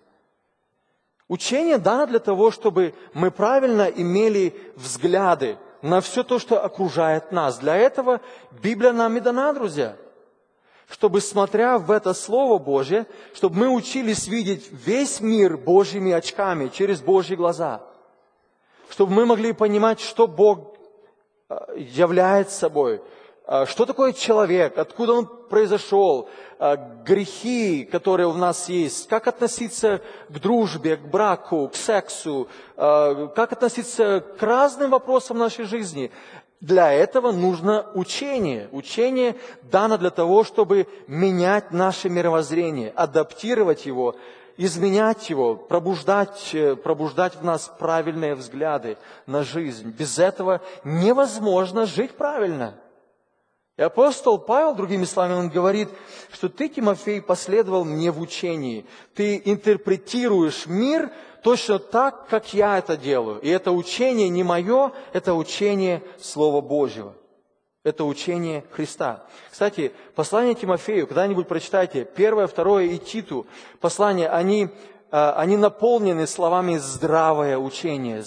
Учение дано для того, чтобы мы правильно имели взгляды на все то, что окружает нас. Для этого Библия нам и дана, друзья. Чтобы, смотря в это Слово Божье, чтобы мы учились видеть весь мир Божьими очками, через Божьи глаза. Чтобы мы могли понимать, что Бог является собой, что такое человек, откуда он произошел, грехи, которые у нас есть, как относиться к дружбе, к браку, к сексу, как относиться к разным вопросам нашей жизни. Для этого нужно учение. Учение дано для того, чтобы менять наше мировоззрение, адаптировать его, изменять его, пробуждать в нас правильные взгляды на жизнь. Без этого невозможно жить правильно. И апостол Павел, другими словами, он говорит, что ты, Тимофей, последовал мне в учении. Ты интерпретируешь мир точно так, как я это делаю. И это учение не мое, это учение Слова Божьего. Это учение Христа. Кстати, послание Тимофею, когда-нибудь прочитайте, 1, 2 и Титу, послания, они наполнены словами здравое учение,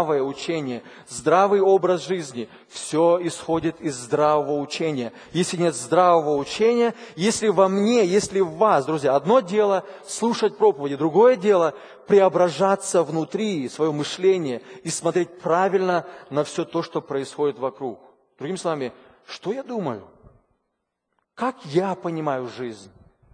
здравый образ жизни. Все исходит из здравого учения. Если нет здравого учения, если во мне, если в вас, друзья, одно дело слушать проповеди, другое дело преображаться внутри, свое мышление и смотреть правильно на все то, что происходит вокруг. Другими словами, что я думаю? Как я понимаю жизнь?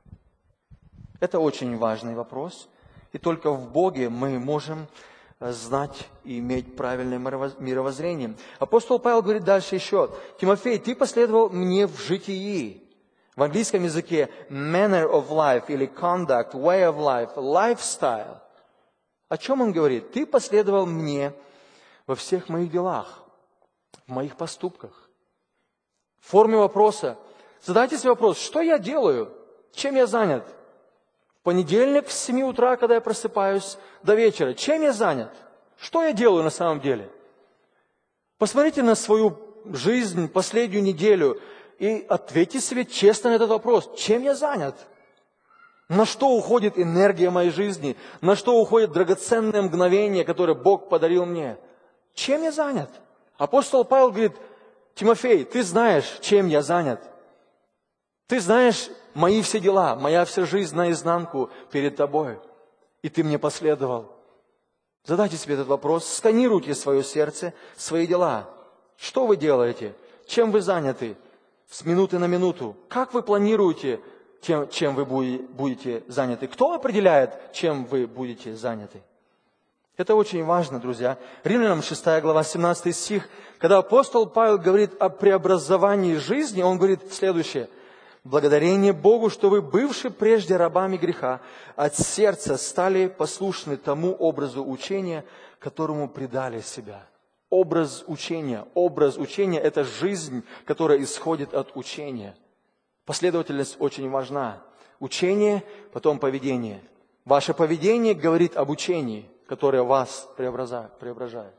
Это очень важный вопрос. И только в Боге мы можем знать и иметь правильное мировоззрение. Апостол Павел говорит дальше еще. Тимофей, ты последовал мне в житии. В английском языке manner of life или conduct, way of life, lifestyle. О чем он говорит? Ты последовал мне во всех моих делах, в моих поступках. В форме вопроса. Задайте себе вопрос, что я делаю? Чем я занят? В понедельник с 7 утра, когда я просыпаюсь, до вечера. Чем я занят? Что я делаю на самом деле? Посмотрите на свою жизнь, последнюю неделю, и ответьте себе честно на этот вопрос. Чем я занят? На что уходит энергия моей жизни? На что уходит драгоценное мгновение, которое Бог подарил мне? Чем я занят? Апостол Павел говорит, Тимофей, ты знаешь, чем я занят. Ты знаешь мои все дела, моя вся жизнь наизнанку перед тобой. И ты мне последовал. Задайте себе этот вопрос, сканируйте свое сердце, свои дела. Что вы делаете? Чем вы заняты? С минуты на минуту. Как вы планируете, чем вы будете заняты? Кто определяет, чем вы будете заняты? Это очень важно, друзья. Римлянам 6 глава, 17 стих. Когда апостол Павел говорит о преобразовании жизни, он говорит следующее. «Благодарение Богу, что вы, бывшие прежде рабами греха, от сердца стали послушны тому образу учения, которому предали себя». Образ учения. Образ учения – это жизнь, которая исходит от учения. Последовательность очень важна. Учение, потом поведение. Ваше поведение говорит об учении, которое вас преображает.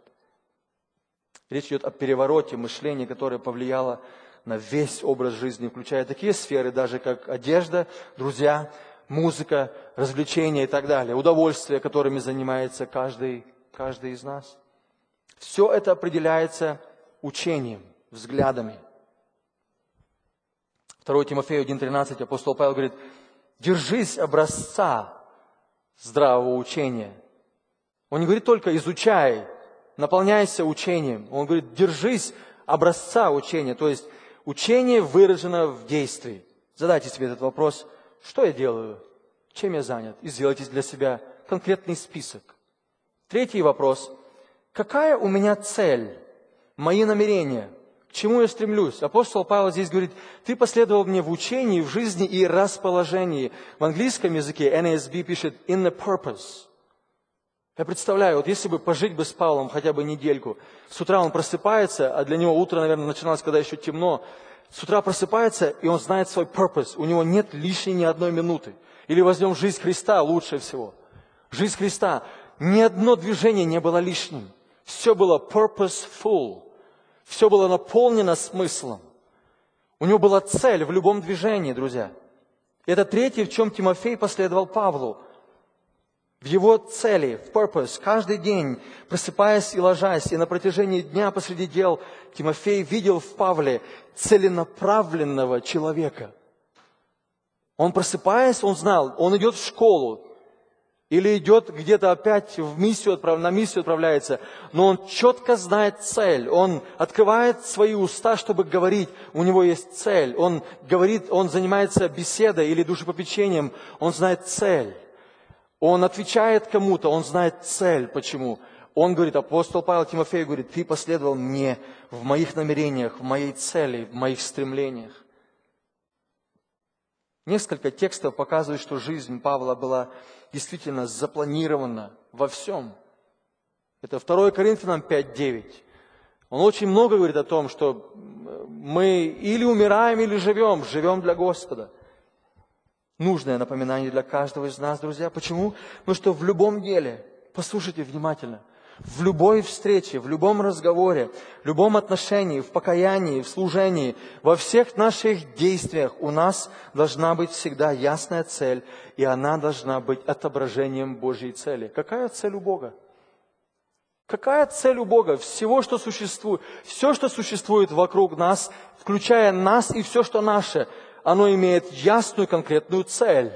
Речь идет о перевороте мышления, которое повлияло на весь образ жизни, включая такие сферы, даже как одежда, друзья, музыка, развлечения и так далее, удовольствия, которыми занимается каждый из нас. Все это определяется учением, взглядами. 2 Тимофею 1:13 апостол Павел говорит, держись образца здравого учения. Он не говорит только изучай, наполняйся учением. Он говорит, держись образца учения, то есть Учение выражено в действии. Задайте себе этот вопрос. Что я делаю? Чем я занят? И сделайте для себя конкретный список. Третий вопрос. Какая у меня цель? Мои намерения? К чему я стремлюсь? Апостол Павел здесь говорит, ты последовал мне в учении, в жизни и расположении. В английском языке NASB пишет in the purpose. Я представляю, вот если бы пожить бы с Павлом хотя бы недельку, с утра он просыпается, а для него утро, наверное, начиналось, когда еще темно, с утра просыпается, и он знает свой purpose, у него нет лишней ни одной минуты. Или возьмем жизнь Христа лучше всего. Жизнь Христа, ни одно движение не было лишним. Все было purposeful. Все было наполнено смыслом. У него была цель в любом движении, друзья. И это третье, в чем Тимофей последовал Павлу. В его цели, в purpose, каждый день, просыпаясь и ложась, и на протяжении дня посреди дел, Тимофей видел в Павле целенаправленного человека. Он, просыпаясь, он знал, он идет в школу, или идет где-то опять на миссию отправляется, но он четко знает цель. Он открывает свои уста, чтобы говорить. У него есть цель. Он говорит, он занимается беседой или душепопечением. Он знает цель. Он отвечает кому-то, он знает цель. Почему? Он говорит, апостол Павел Тимофею говорит, ты последовал мне в моих намерениях, в моей цели, в моих стремлениях. Несколько текстов показывают, что жизнь Павла была действительно запланирована во всем. Это 2 Коринфянам 5:9. Он очень много говорит о том, что мы или умираем, или живем для Господа. Нужное напоминание для каждого из нас, друзья. Почему? Потому что в любом деле, послушайте внимательно, в любой встрече, в любом разговоре, в любом отношении, в покаянии, в служении, во всех наших действиях у нас должна быть всегда ясная цель, и она должна быть отображением Божьей цели. Какая цель у Бога? Какая цель у Бога? Всего, что существует, все, что существует вокруг нас, включая нас и все, что наше, оно имеет ясную, конкретную цель.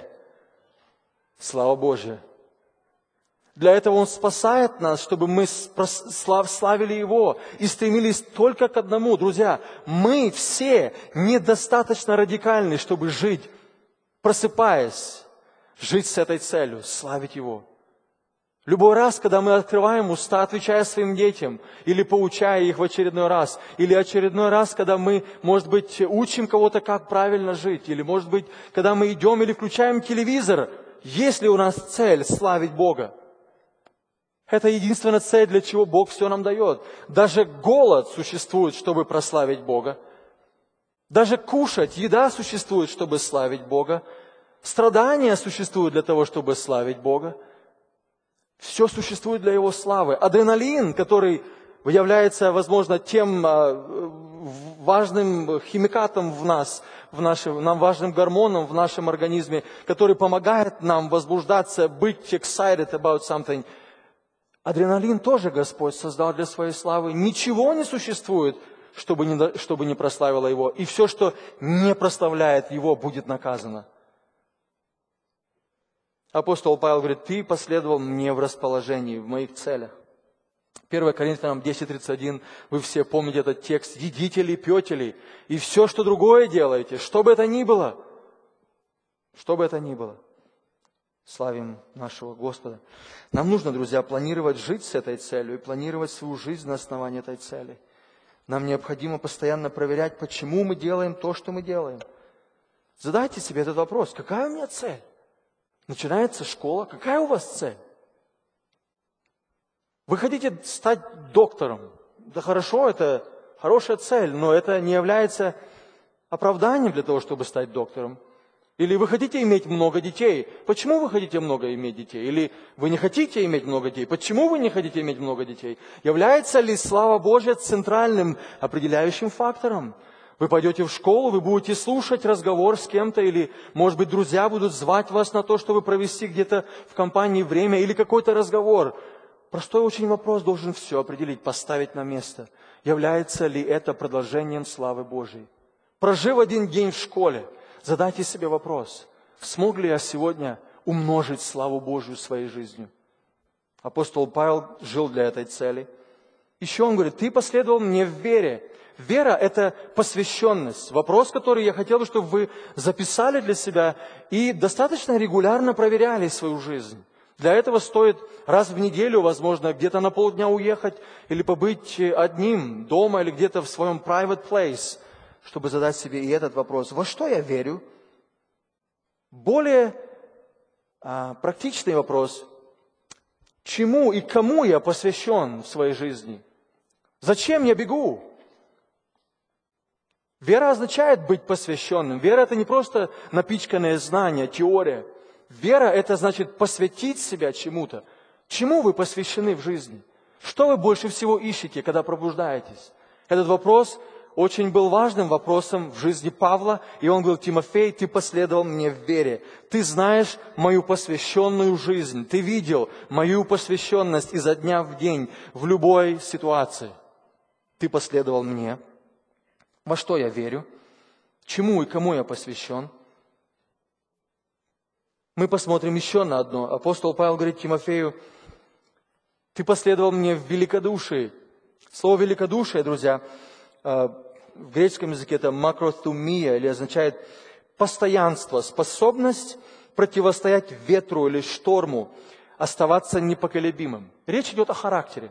Слава Божья! Для этого Он спасает нас, чтобы мы славили Его и стремились только к одному. Друзья, мы все недостаточно радикальны, чтобы жить, просыпаясь, жить с этой целью, славить Его. Любой раз, когда мы открываем уста, отвечая своим детям, или поучая их в очередной раз, или очередной раз, когда мы, может быть, учим кого-то, как правильно жить, или, может быть, когда мы идем или включаем телевизор, есть ли у нас цель славить Бога? Это единственная цель, для чего Бог все нам дает. Даже голод существует, чтобы прославить Бога. Даже кушать, еда существует, чтобы славить Бога. Страдания существуют для того, чтобы славить Бога. Все существует для Его славы. Адреналин, который является, возможно, тем важным химикатом в нас, нам важным гормоном в нашем организме, который помогает нам возбуждаться, быть excited about something. Адреналин тоже Господь создал для своей славы. Ничего не существует, чтобы не прославило Его. И все, что не прославляет Его, будет наказано. Апостол Павел говорит, ты последовал мне в расположении, в моих целях. 1 Коринфянам 10:31, вы все помните этот текст. Едите ли, пьете ли, и все, что другое делаете, что бы это ни было. Что бы это ни было. Славим нашего Господа. Нам нужно, друзья, планировать жить с этой целью и планировать свою жизнь на основании этой цели. Нам необходимо постоянно проверять, почему мы делаем то, что мы делаем. Задайте себе этот вопрос. Какая у меня цель? Начинается школа. Какая у вас цель? Вы хотите стать доктором. Да хорошо, это хорошая цель, но это не является оправданием для того, чтобы стать доктором. Или вы хотите иметь много детей. Почему вы хотите много иметь детей? Или вы не хотите иметь много детей. Почему вы не хотите иметь много детей? Является ли слава Божья центральным определяющим фактором? Вы пойдете в школу, вы будете слушать разговор с кем-то, или, может быть, друзья будут звать вас на то, чтобы провести где-то в компании время, или какой-то разговор. Простой очень вопрос должен все определить, поставить на место. Является ли это продолжением славы Божьей? Прожив один день в школе, задайте себе вопрос, смог ли я сегодня умножить славу Божью своей жизнью? Апостол Павел жил для этой цели. Еще он говорит, ты последовал мне в вере. Вера – это посвященность. Вопрос, который я хотел бы, чтобы вы записали для себя и достаточно регулярно проверяли свою жизнь. Для этого стоит раз в неделю, возможно, где-то на полдня уехать или побыть одним дома или где-то в своем private place, чтобы задать себе и этот вопрос. Во что я верю? Более практичный вопрос. Чему и кому я посвящен в своей жизни? Зачем я бегу? Вера означает быть посвященным. Вера – это не просто напичканное знание, теория. Вера – это значит посвятить себя чему-то. Чему вы посвящены в жизни? Что вы больше всего ищете, когда пробуждаетесь? Этот вопрос очень был важным вопросом в жизни Павла. И он говорил, Тимофей, ты последовал мне в вере. Ты знаешь мою посвященную жизнь. Ты видел мою посвященность изо дня в день, в любой ситуации. Ты последовал мне. Во что я верю? Чему и кому я посвящен? Мы посмотрим еще на одно. Апостол Павел говорит Тимофею, ты последовал мне в великодушии. Слово великодушие, друзья, в греческом языке это макроthumia, или означает постоянство, способность противостоять ветру или шторму, оставаться непоколебимым. Речь идет о характере.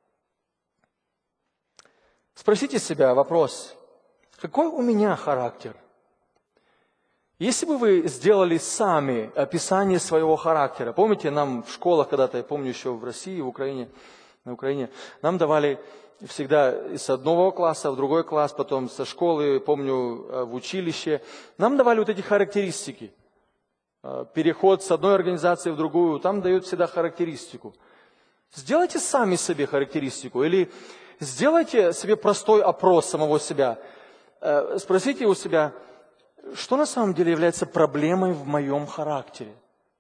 Спросите себя вопрос, какой у меня характер? Если бы вы сделали сами описание своего характера, помните, нам в школах когда-то, я помню еще в России, в Украине, на Украине, нам давали всегда с одного класса в другой класс, потом со школы, помню, в училище, нам давали вот эти характеристики. Переход с одной организации в другую, там дают всегда характеристику. Сделайте сами себе характеристику или сделайте себе простой опрос самого себя. Спросите у себя, что на самом деле является проблемой в моем характере?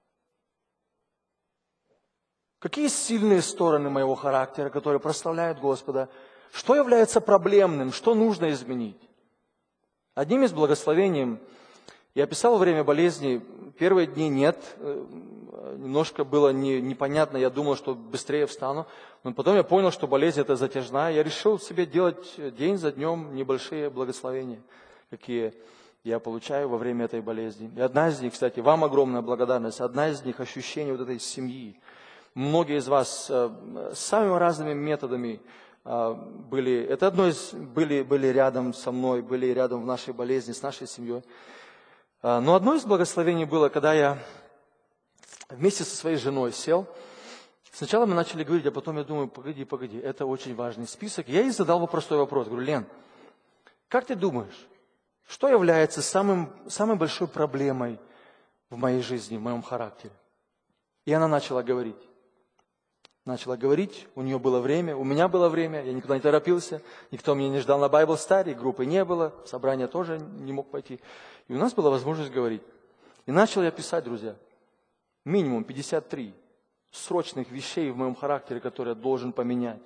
Какие сильные стороны моего характера, которые прославляют Господа? Что является проблемным? Что нужно изменить? Одним из благословений я писал во время болезни, первые дни нет, немножко было непонятно, я думал, что быстрее встану, но потом я понял, что болезнь это затяжная, я решил себе делать день за днем небольшие благословения, какие я получаю во время этой болезни. И одна из них, кстати, вам огромная благодарность, одна из них ощущение вот этой семьи. Многие из вас самыми разными методами были, это одно из, были рядом со мной, были рядом в нашей болезни, с нашей семьей. Но одно из благословений было, когда я вместе со своей женой сел. Сначала мы начали говорить, а потом я думаю, погоди, это очень важный список. Я ей задал простой вопрос, говорю, Лен, как ты думаешь, что является самой большой проблемой в моей жизни, в моем характере? И она начала говорить. У нее было время, у меня было время, я никуда не торопился, никто меня не ждал на Bible Study, группы не было, собрания тоже не мог пойти. И у нас была возможность говорить. И начал я писать, друзья, минимум 53 срочных вещей в моем характере, которые я должен поменять.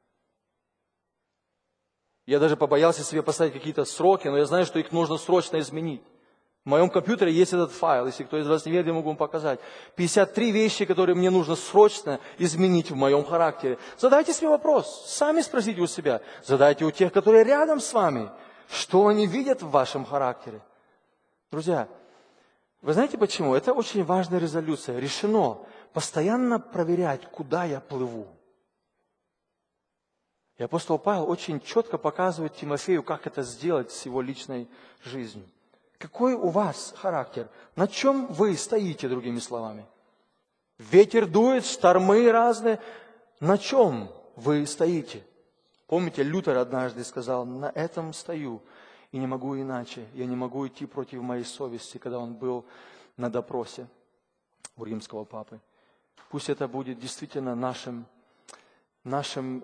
Я даже побоялся себе поставить какие-то сроки, но я знаю, что их нужно срочно изменить. В моем компьютере есть этот файл, если кто из вас не верит, я могу вам показать. 53 вещи, которые мне нужно срочно изменить в моем характере. Задайте себе вопрос, сами спросите у себя, задайте у тех, которые рядом с вами, что они видят в вашем характере. Друзья, вы знаете почему? Это очень важная резолюция. Решено постоянно проверять, куда я плыву. И апостол Павел очень четко показывает Тимофею, как это сделать с его личной жизнью. Какой у вас характер? На чем вы стоите, другими словами? Ветер дует, штормы разные. На чем вы стоите? Помните, Лютер однажды сказал, на этом стою и не могу иначе. Я не могу идти против моей совести, когда он был на допросе у римского папы. Пусть это будет действительно нашей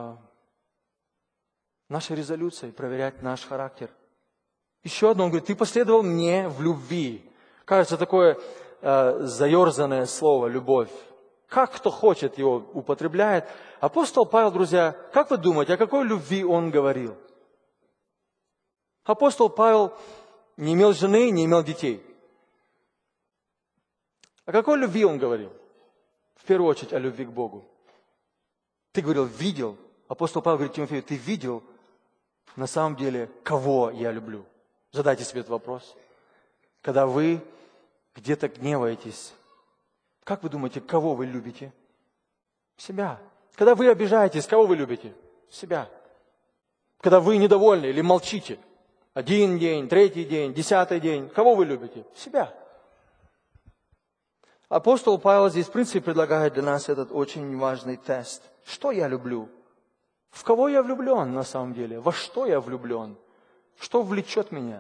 резолюцией проверять наш характер. Еще одно, он говорит, ты последовал мне в любви. Кажется, такое заерзанное слово «любовь». Как кто хочет его употребляет. Апостол Павел, друзья, как вы думаете, о какой любви он говорил? Апостол Павел не имел жены, не имел детей. О какой любви он говорил? В первую очередь о любви к Богу. Ты говорил, видел Апостол Павел говорит Тимофею, ты видел на самом деле, кого я люблю? Задайте себе этот вопрос. Когда вы где-то гневаетесь, как вы думаете, кого вы любите? Себя. Когда вы обижаетесь, кого вы любите? Себя. Когда вы недовольны или молчите, 1 день, 3-й день, 10-й день, кого вы любите? Себя. Апостол Павел здесь, в принципе, предлагает для нас этот очень важный тест. Что я люблю? В кого я влюблен на самом деле? Во что я влюблен? Что влечет меня?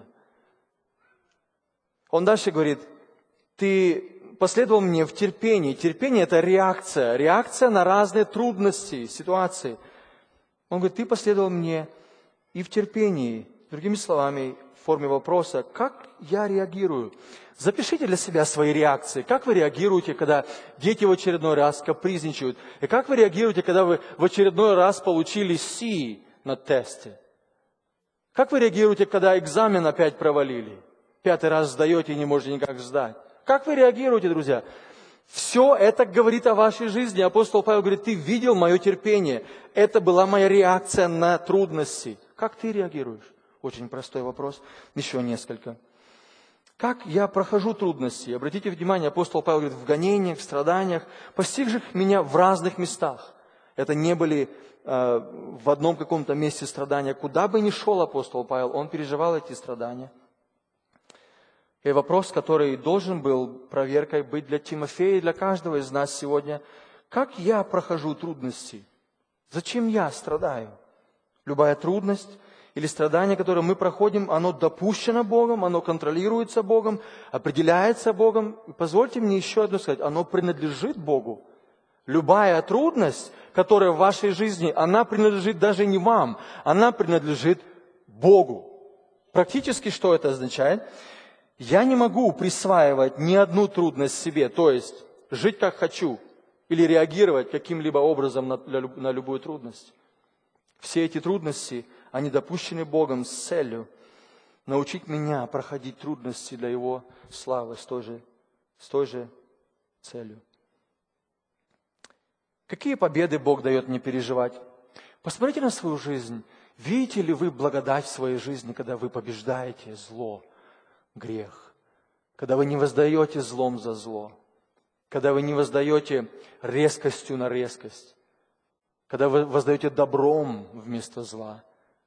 Он дальше говорит, ты последовал мне в терпении. Терпение – это реакция. Реакция на разные трудности, ситуации. Он говорит, ты последовал мне и в терпении. Другими словами, в форме вопроса, как я реагирую? Запишите для себя свои реакции. Как вы реагируете, когда дети в очередной раз капризничают? И как вы реагируете, когда вы в очередной раз получили C на тесте? Как вы реагируете, когда экзамен опять провалили? 5-й раз сдаете и не можете никак сдать? Как вы реагируете, друзья? Все это говорит о вашей жизни. Апостол Павел говорит, ты видел мое терпение. Это была моя реакция на трудности. Как ты реагируешь? Очень простой вопрос. Еще несколько. Как я прохожу трудности? Обратите внимание, апостол Павел говорит, в гонениях, в страданиях, постигших меня в разных местах. Это не были в одном каком-то месте страдания. Куда бы ни шел апостол Павел, он переживал эти страдания. И вопрос, который должен был проверкой быть для Тимофея и для каждого из нас сегодня, как я прохожу трудности? Зачем я страдаю? Любая трудность или страдание, которое мы проходим, оно допущено Богом, оно контролируется Богом, определяется Богом. И позвольте мне еще одно сказать, оно принадлежит Богу. Любая трудность, которая в вашей жизни, она принадлежит даже не вам, она принадлежит Богу. Практически что это означает? Я не могу присваивать ни одну трудность себе, то есть жить как хочу или реагировать каким-либо образом на любую трудность. Все эти трудности, они допущены Богом с целью научить меня проходить трудности для Его славы с той же целью. Какие победы Бог дает мне переживать? Посмотрите на свою жизнь. Видите ли вы благодать в своей жизни, когда вы побеждаете зло, грех? Когда вы не воздаете злом за зло? Когда вы не воздаете резкостью на резкость? Когда вы воздаете добром вместо зла?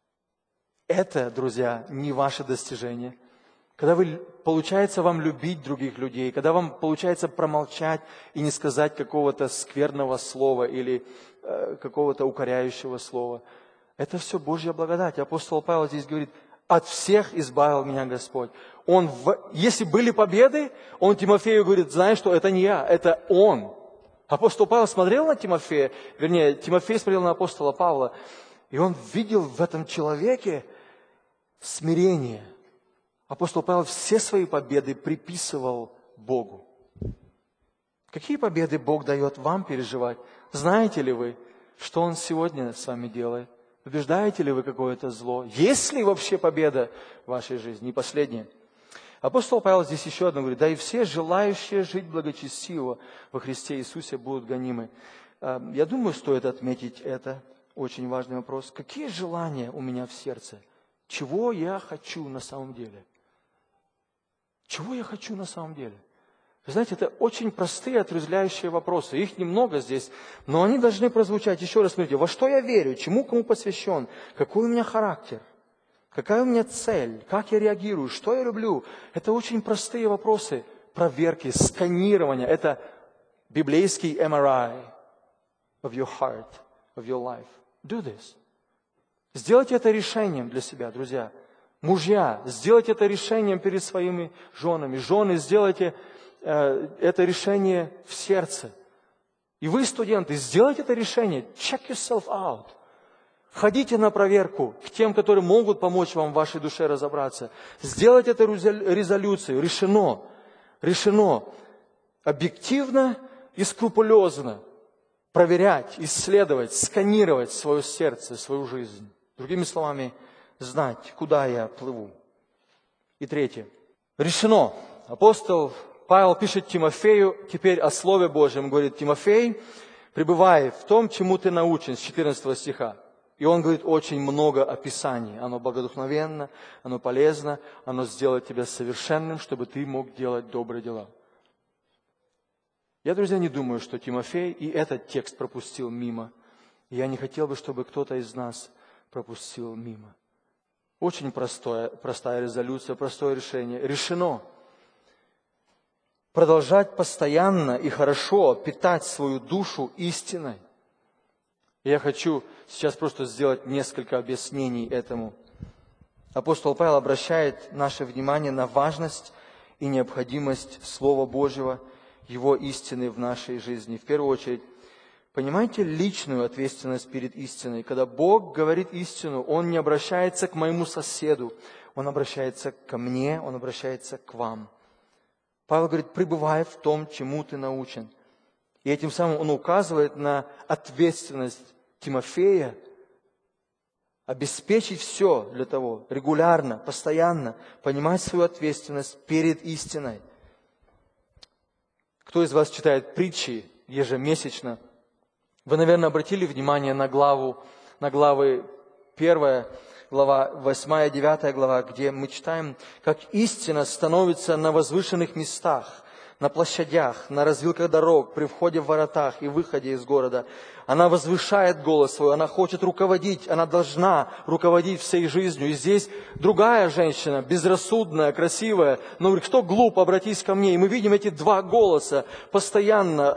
Это, друзья, не ваше достижение. Когда получается вам любить других людей, когда вам получается промолчать и не сказать какого-то скверного слова или какого-то укоряющего слова, это все Божья благодать. Апостол Павел здесь говорит, от всех избавил меня Господь. Если были победы, он Тимофею говорит, знаешь что, это не я, это он. Апостол Павел смотрел на Тимофея, вернее, Тимофей смотрел на апостола Павла, и он видел в этом человеке смирение. Апостол Павел все свои победы приписывал Богу. Какие победы Бог дает вам переживать? Знаете ли вы, что Он сегодня с вами делает? Побеждаете ли вы какое-то зло? Есть ли вообще победа в вашей жизни? И последнее. Апостол Павел здесь еще одно говорит, да и все желающие жить благочестиво во Христе Иисусе будут гонимы. Я думаю, стоит отметить это. Очень важный вопрос. Какие желания у меня в сердце? Чего я хочу на самом деле? Чего я хочу на самом деле? Вы знаете, это очень простые, отрезвляющие вопросы. Их немного здесь, но они должны прозвучать. Еще раз смотрите, во что я верю, чему, кому посвящен, какой у меня характер, какая у меня цель, как я реагирую, что я люблю. Это очень простые вопросы проверки, сканирования. Это библейский MRI of your heart, of your life. Do this. Сделайте это решением для себя, друзья. Мужья, сделайте это решением перед своими женами. Жены, сделайте это решение в сердце. И вы, студенты, сделайте это решение. Check yourself out. Ходите на проверку к тем, которые могут помочь вам в вашей душе разобраться. Сделайте эту резолюцию. Решено. Решено. Объективно и скрупулезно проверять, исследовать, сканировать свое сердце, свою жизнь. Другими словами, знать, куда я плыву. И третье. Решено. Апостол Павел пишет Тимофею теперь о Слове Божьем. Он говорит, Тимофей, пребывай в том, чему ты научен, с 14 стиха. И он говорит очень много описаний. Оно богодухновенно, оно полезно, оно сделает тебя совершенным, чтобы ты мог делать добрые дела. Я, друзья, не думаю, что Тимофей и этот текст пропустил мимо. Я не хотел бы, чтобы кто-то из нас пропустил мимо. Очень простая резолюция, простое решение. Решено продолжать постоянно и хорошо питать свою душу истиной. Я хочу сейчас просто сделать несколько объяснений этому. Апостол Павел обращает наше внимание на важность и необходимость Слова Божьего, Его истины в нашей жизни. В первую очередь, понимаете личную ответственность перед истиной. Когда Бог говорит истину, Он не обращается к моему соседу, Он обращается ко мне, Он обращается к вам. Павел говорит, пребывай в том, чему ты научен. И этим самым он указывает на ответственность Тимофея обеспечить все для того, регулярно, постоянно понимать свою ответственность перед истиной. Кто из вас читает притчи ежемесячно? Вы, наверное, обратили внимание на главы 1 глава, 8 и 9 глава, где мы читаем, как истина становится на возвышенных местах, на площадях, на развилках дорог, при входе в воротах и выходе из города. Она возвышает голос свой, она хочет руководить, она должна руководить всей жизнью. И здесь другая женщина, безрассудная, красивая, но говорит, кто глуп, обратись ко мне. И мы видим эти два голоса постоянно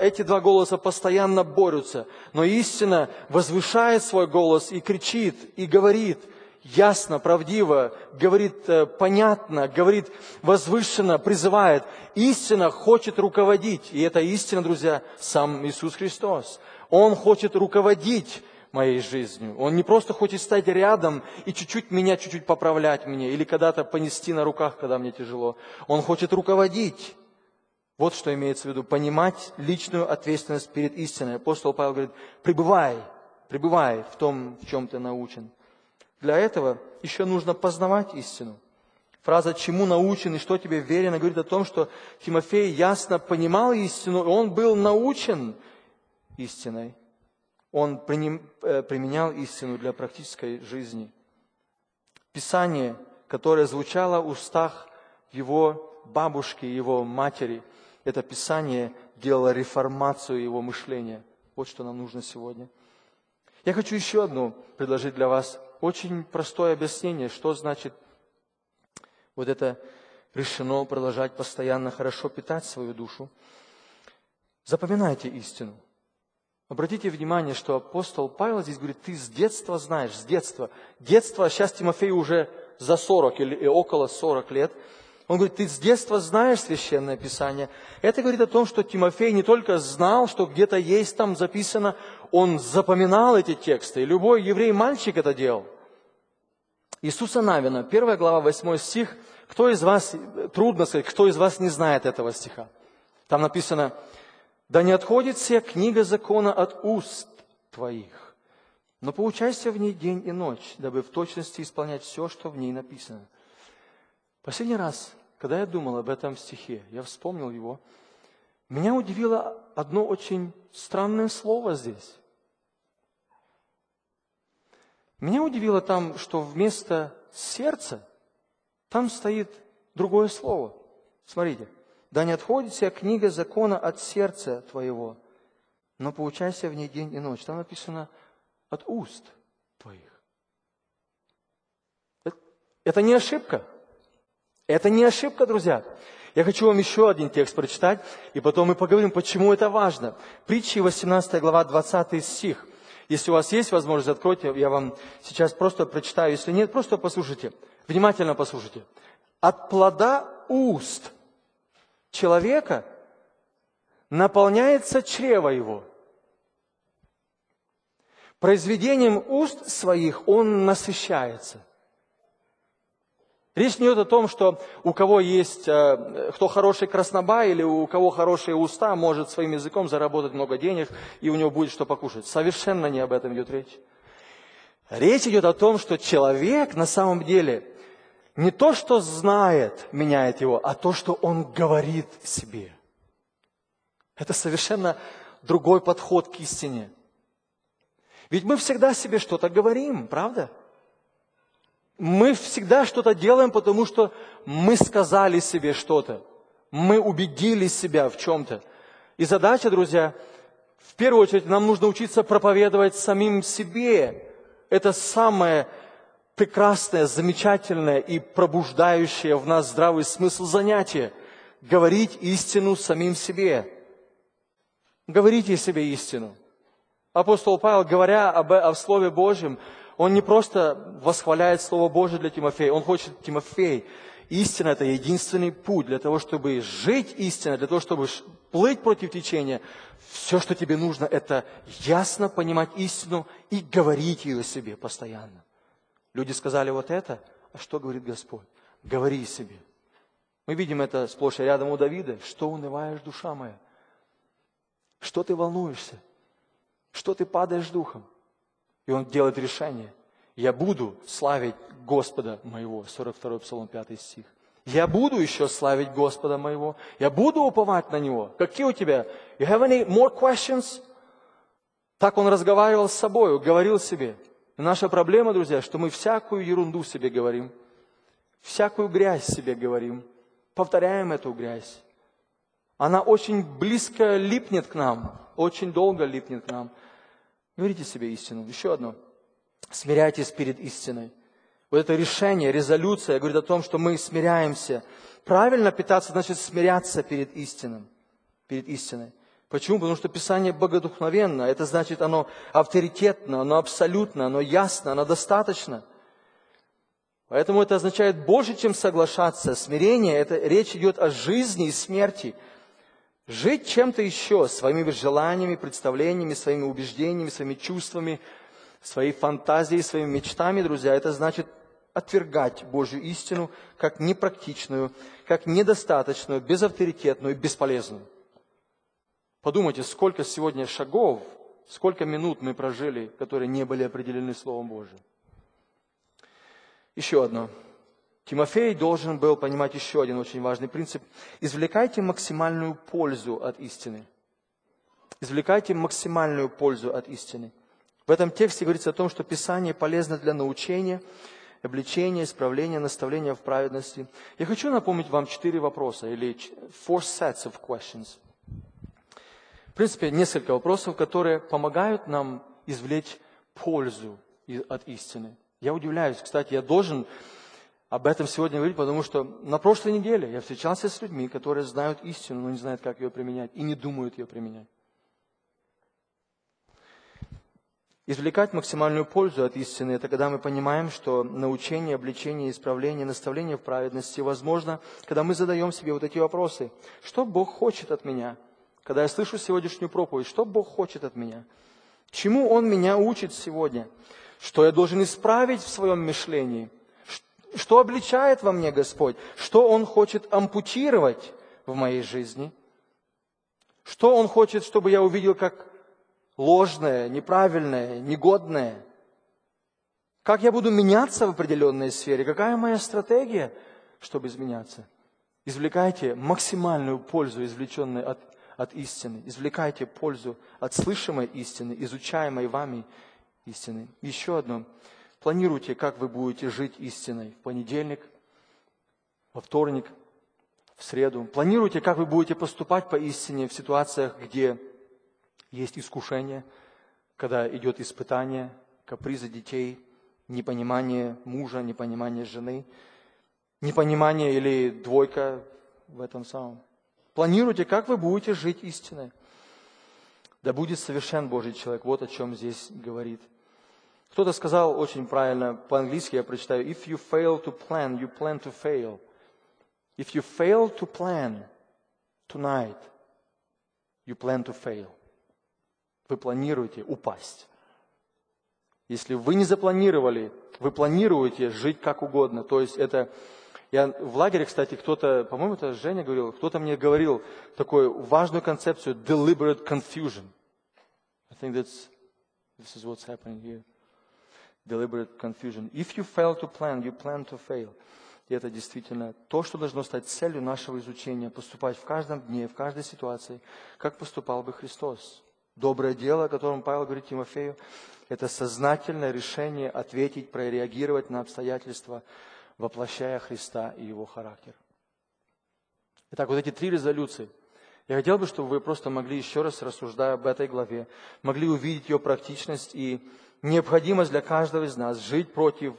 борются. Но истина возвышает свой голос и кричит, и говорит ясно, правдиво, говорит понятно, говорит возвышенно, призывает. Истина хочет руководить. И эта истина, друзья, сам Иисус Христос. Он хочет руководить моей жизнью. Он не просто хочет стать рядом и чуть-чуть поправлять мне, или когда-то понести на руках, когда мне тяжело. Он хочет руководить. Вот что имеется в виду. Понимать личную ответственность перед истиной. Апостол Павел говорит, пребывай в том, в чем ты научен. Для этого еще нужно познавать истину. Фраза «чему научен и что тебе верено» говорит о том, что Тимофей ясно понимал истину, и он был научен истиной. Он применял истину для практической жизни. Писание, которое звучало в устах его бабушки, его матери, это Писание делало реформацию его мышления. Вот что нам нужно сегодня. Я хочу еще одну предложить для вас очень простое объяснение, что значит вот это решено продолжать постоянно хорошо питать свою душу. Запоминайте истину. Обратите внимание, что апостол Павел здесь говорит, ты с детства знаешь, с детства. Детство, сейчас Тимофею уже за 40 или около 40 лет. Он говорит, ты с детства знаешь Священное Писание. Это говорит о том, что Тимофей не только знал, что где-то есть там записано, он запоминал эти тексты. И любой еврей-мальчик это делал. Иисуса Навина, 1 глава, 8 стих. Кто из вас, трудно сказать, кто из вас не знает этого стиха? Там написано, «Да не отходит сия книга закона от уст твоих, но поучайся в ней день и ночь, дабы в точности исполнять все, что в ней написано». Последний раз, когда я думал об этом стихе, я вспомнил его, меня удивило одно очень странное слово здесь. Меня удивило там, что вместо сердца там стоит другое слово. Смотрите. «Да не отходит сия книга закона от сердца твоего, но поучайся в ней день и ночь». Там написано «от уст твоих». Это не ошибка. Это не ошибка, друзья. Я хочу вам еще один текст прочитать, и потом мы поговорим, почему это важно. Притчи, 18 глава, 20 стих. Если у вас есть возможность, откройте, я вам сейчас просто прочитаю. Если нет, просто послушайте. Внимательно послушайте. «От плода уст человека наполняется чрево его. Произведением уст своих он насыщается». Речь не идет о том, что у кого есть, кто хороший краснобай или у кого хорошие уста, может своим языком заработать много денег, и у него будет что покушать. Совершенно не об этом идет речь. Речь идет о том, что человек на самом деле не то, что знает, меняет его, а то, что он говорит себе. Это совершенно другой подход к истине. Ведь мы всегда себе что-то говорим, правда? Мы всегда что-то делаем, потому что мы сказали себе что-то. Мы убедили себя в чем-то. И задача, друзья, в первую очередь нам нужно учиться проповедовать самим себе. Это самое прекрасное, замечательное и пробуждающее в нас здравый смысл занятие. Говорить истину самим себе. Говорите себе истину. Апостол Павел, говоря о Слове Божьем, он не просто восхваляет Слово Божие для Тимофея, он хочет, Тимофей, истина – это единственный путь для того, чтобы жить истинно, для того, чтобы плыть против течения. Все, что тебе нужно, это ясно понимать истину и говорить ее себе постоянно. Люди сказали вот это, а что говорит Господь? Говори себе. Мы видим это сплошь и рядом у Давида. Что унываешь, душа моя? Что ты волнуешься? Что ты падаешь духом? И он делает решение. Я буду славить Господа моего. 42 Псалом, 5 стих. Я буду еще славить Господа моего. Я буду уповать на Него. Какие у тебя? You have any more questions? Так он разговаривал с собой, говорил себе. И наша проблема, друзья, что мы всякую ерунду себе говорим. Всякую грязь себе говорим. Повторяем эту грязь. Она очень близко липнет к нам. Очень долго липнет к нам. Говорите себе истину. Еще одно. Смиряйтесь перед истиной. Вот это решение, резолюция говорит о том, что мы смиряемся. Правильно питаться, значит смиряться перед истиной. Перед истиной. Почему? Потому что Писание богодухновенно. Это значит, оно авторитетно, оно абсолютно, оно ясно, оно достаточно. Поэтому это означает больше, чем соглашаться. Смирение, это речь идет о жизни и смерти. Жить чем-то еще, своими желаниями, представлениями, своими убеждениями, своими чувствами, своей фантазией, своими мечтами, друзья, это значит отвергать Божью истину как непрактичную, как недостаточную, безавторитетную, бесполезную. Подумайте, сколько сегодня шагов, сколько минут мы прожили, которые не были определены Словом Божьим. Еще одно. Тимофей должен был понимать еще один очень важный принцип. Извлекайте максимальную пользу от истины. Извлекайте максимальную пользу от истины. В этом тексте говорится о том, что Писание полезно для научения, обличения, исправления, наставления в праведности. Я хочу напомнить вам 4 вопроса, или 4 sets of questions. В принципе, несколько вопросов, которые помогают нам извлечь пользу от истины. Я удивляюсь, кстати, я должен об этом сегодня говорить, потому что на прошлой неделе я встречался с людьми, которые знают истину, но не знают, как ее применять, и не думают ее применять. Извлекать максимальную пользу от истины – это когда мы понимаем, что научение, обличение, исправление, наставление в праведности возможно, когда мы задаем себе вот эти вопросы. Что Бог хочет от меня? Когда я слышу сегодняшнюю проповедь, что Бог хочет от меня? Чему Он меня учит сегодня? Что я должен исправить в своем мышлении? Что обличает во мне Господь? Что Он хочет ампутировать в моей жизни? Что Он хочет, чтобы я увидел как ложное, неправильное, негодное? Как я буду меняться в определенной сфере? Какая моя стратегия, чтобы изменяться? Извлекайте максимальную пользу, извлеченную от истины. Извлекайте пользу от слышимой истины, изучаемой вами истины. Еще одно. Планируйте, как вы будете жить истиной в понедельник, во вторник, в среду. Планируйте, как вы будете поступать по истине в ситуациях, где есть искушение, когда идет испытание, капризы детей, непонимание мужа, непонимание жены, непонимание или двойка в этом самом. Планируйте, как вы будете жить истиной. Да будет совершен Божий человек. Вот о чем здесь говорит. Кто-то сказал очень правильно, по-английски я прочитаю, if you fail to plan, you plan to fail. If you fail to plan tonight, you plan to fail. Вы планируете упасть. Если вы не запланировали, вы планируете жить как угодно. То есть это... Я в лагере, кстати, кто-то, по-моему, это Женя говорил, кто-то мне говорил такую важную концепцию deliberate confusion. I think this is what's happening here. Deliberate confusion. If you fail to plan, you plan to fail. И это действительно то, что должно стать целью нашего изучения, поступать в каждом дне, в каждой ситуации, как поступал бы Христос. Доброе дело, о котором Павел говорит Тимофею, это сознательное решение ответить, прореагировать на обстоятельства, воплощая Христа и Его характер. Итак, вот эти 3 резолюции. Я хотел бы, чтобы вы просто могли еще раз, рассуждая об этой главе, могли увидеть ее практичность и необходимость для каждого из нас жить против,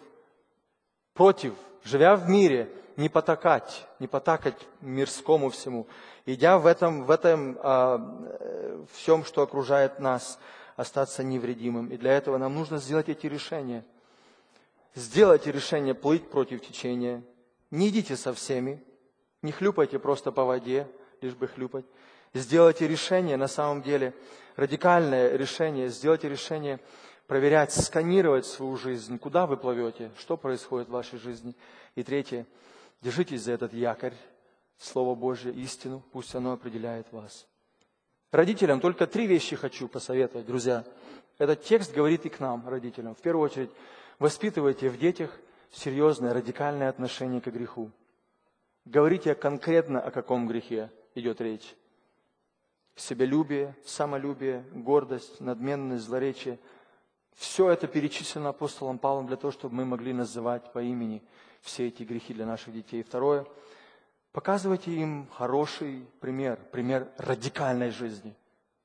живя в мире, не потакать мирскому всему, идя в этом всем, что окружает нас, остаться невредимым. И для этого нам нужно сделать эти решения. Сделайте решение плыть против течения. Не идите со всеми, не хлюпайте просто по воде, лишь бы хлюпать. Сделайте решение, на самом деле, радикальное решение, сделайте решение проверять, сканировать свою жизнь, куда вы плывете, что происходит в вашей жизни. И 3, держитесь за этот якорь, Слово Божье, истину, пусть оно определяет вас. Родителям только 3 вещи хочу посоветовать, друзья. Этот текст говорит и к нам, родителям. В первую очередь, воспитывайте в детях серьезное, радикальное отношение к греху. Говорите конкретно, о каком грехе идет речь. Себялюбие, самолюбие, гордость, надменность, злоречие. Все это перечислено апостолом Павлом для того, чтобы мы могли называть по имени все эти грехи для наших детей. 2. Показывайте им хороший пример радикальной жизни.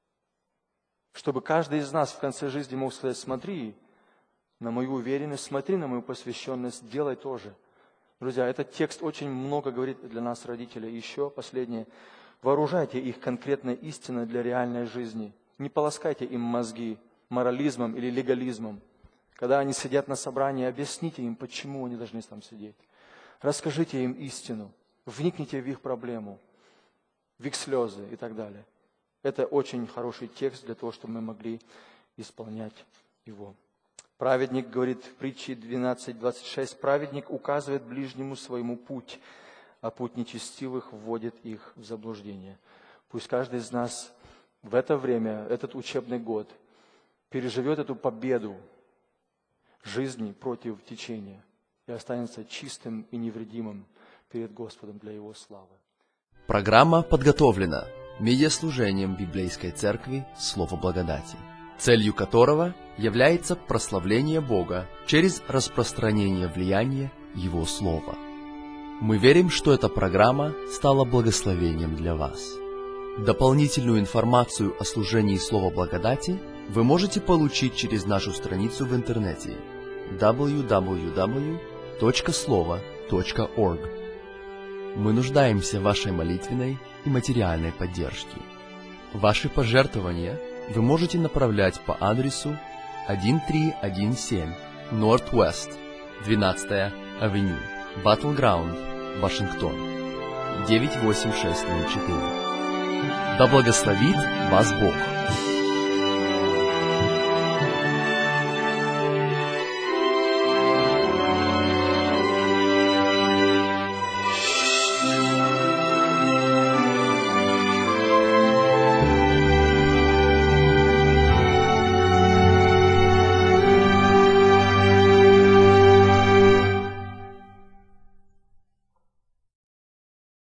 Чтобы каждый из нас в конце жизни мог сказать: смотри на мою уверенность, смотри на мою посвященность, делай тоже. Друзья, этот текст очень много говорит для нас, родителей. Еще последнее. Вооружайте их конкретной истиной для реальной жизни. Не полоскайте им мозги морализмом или легализмом. Когда они сидят на собрании, объясните им, почему они должны там сидеть. Расскажите им истину. Вникните в их проблему, в их слезы и так далее. Это очень хороший текст для того, чтобы мы могли исполнять его. Праведник, говорит в притче 12:26, праведник указывает ближнему своему путь, а путь нечестивых вводит их в заблуждение. Пусть каждый из нас в это время, этот учебный год, переживет эту победу жизни против течения и останется чистым и невредимым перед Господом для Его славы. Программа подготовлена медиаслужением Библейской Церкви «Слово Благодати», целью которого является прославление Бога через распространение влияния Его Слова. Мы верим, что эта программа стала благословением для вас. Дополнительную информацию о служении Слова Благодати вы можете получить через нашу страницу в интернете www.slovo.org. Мы нуждаемся в вашей молитвенной и материальной поддержке. Ваши пожертвования вы можете направлять по адресу 1317 Northwest 12-я Авеню, Battleground, Вашингтон, 98604. Да благословит вас Бог!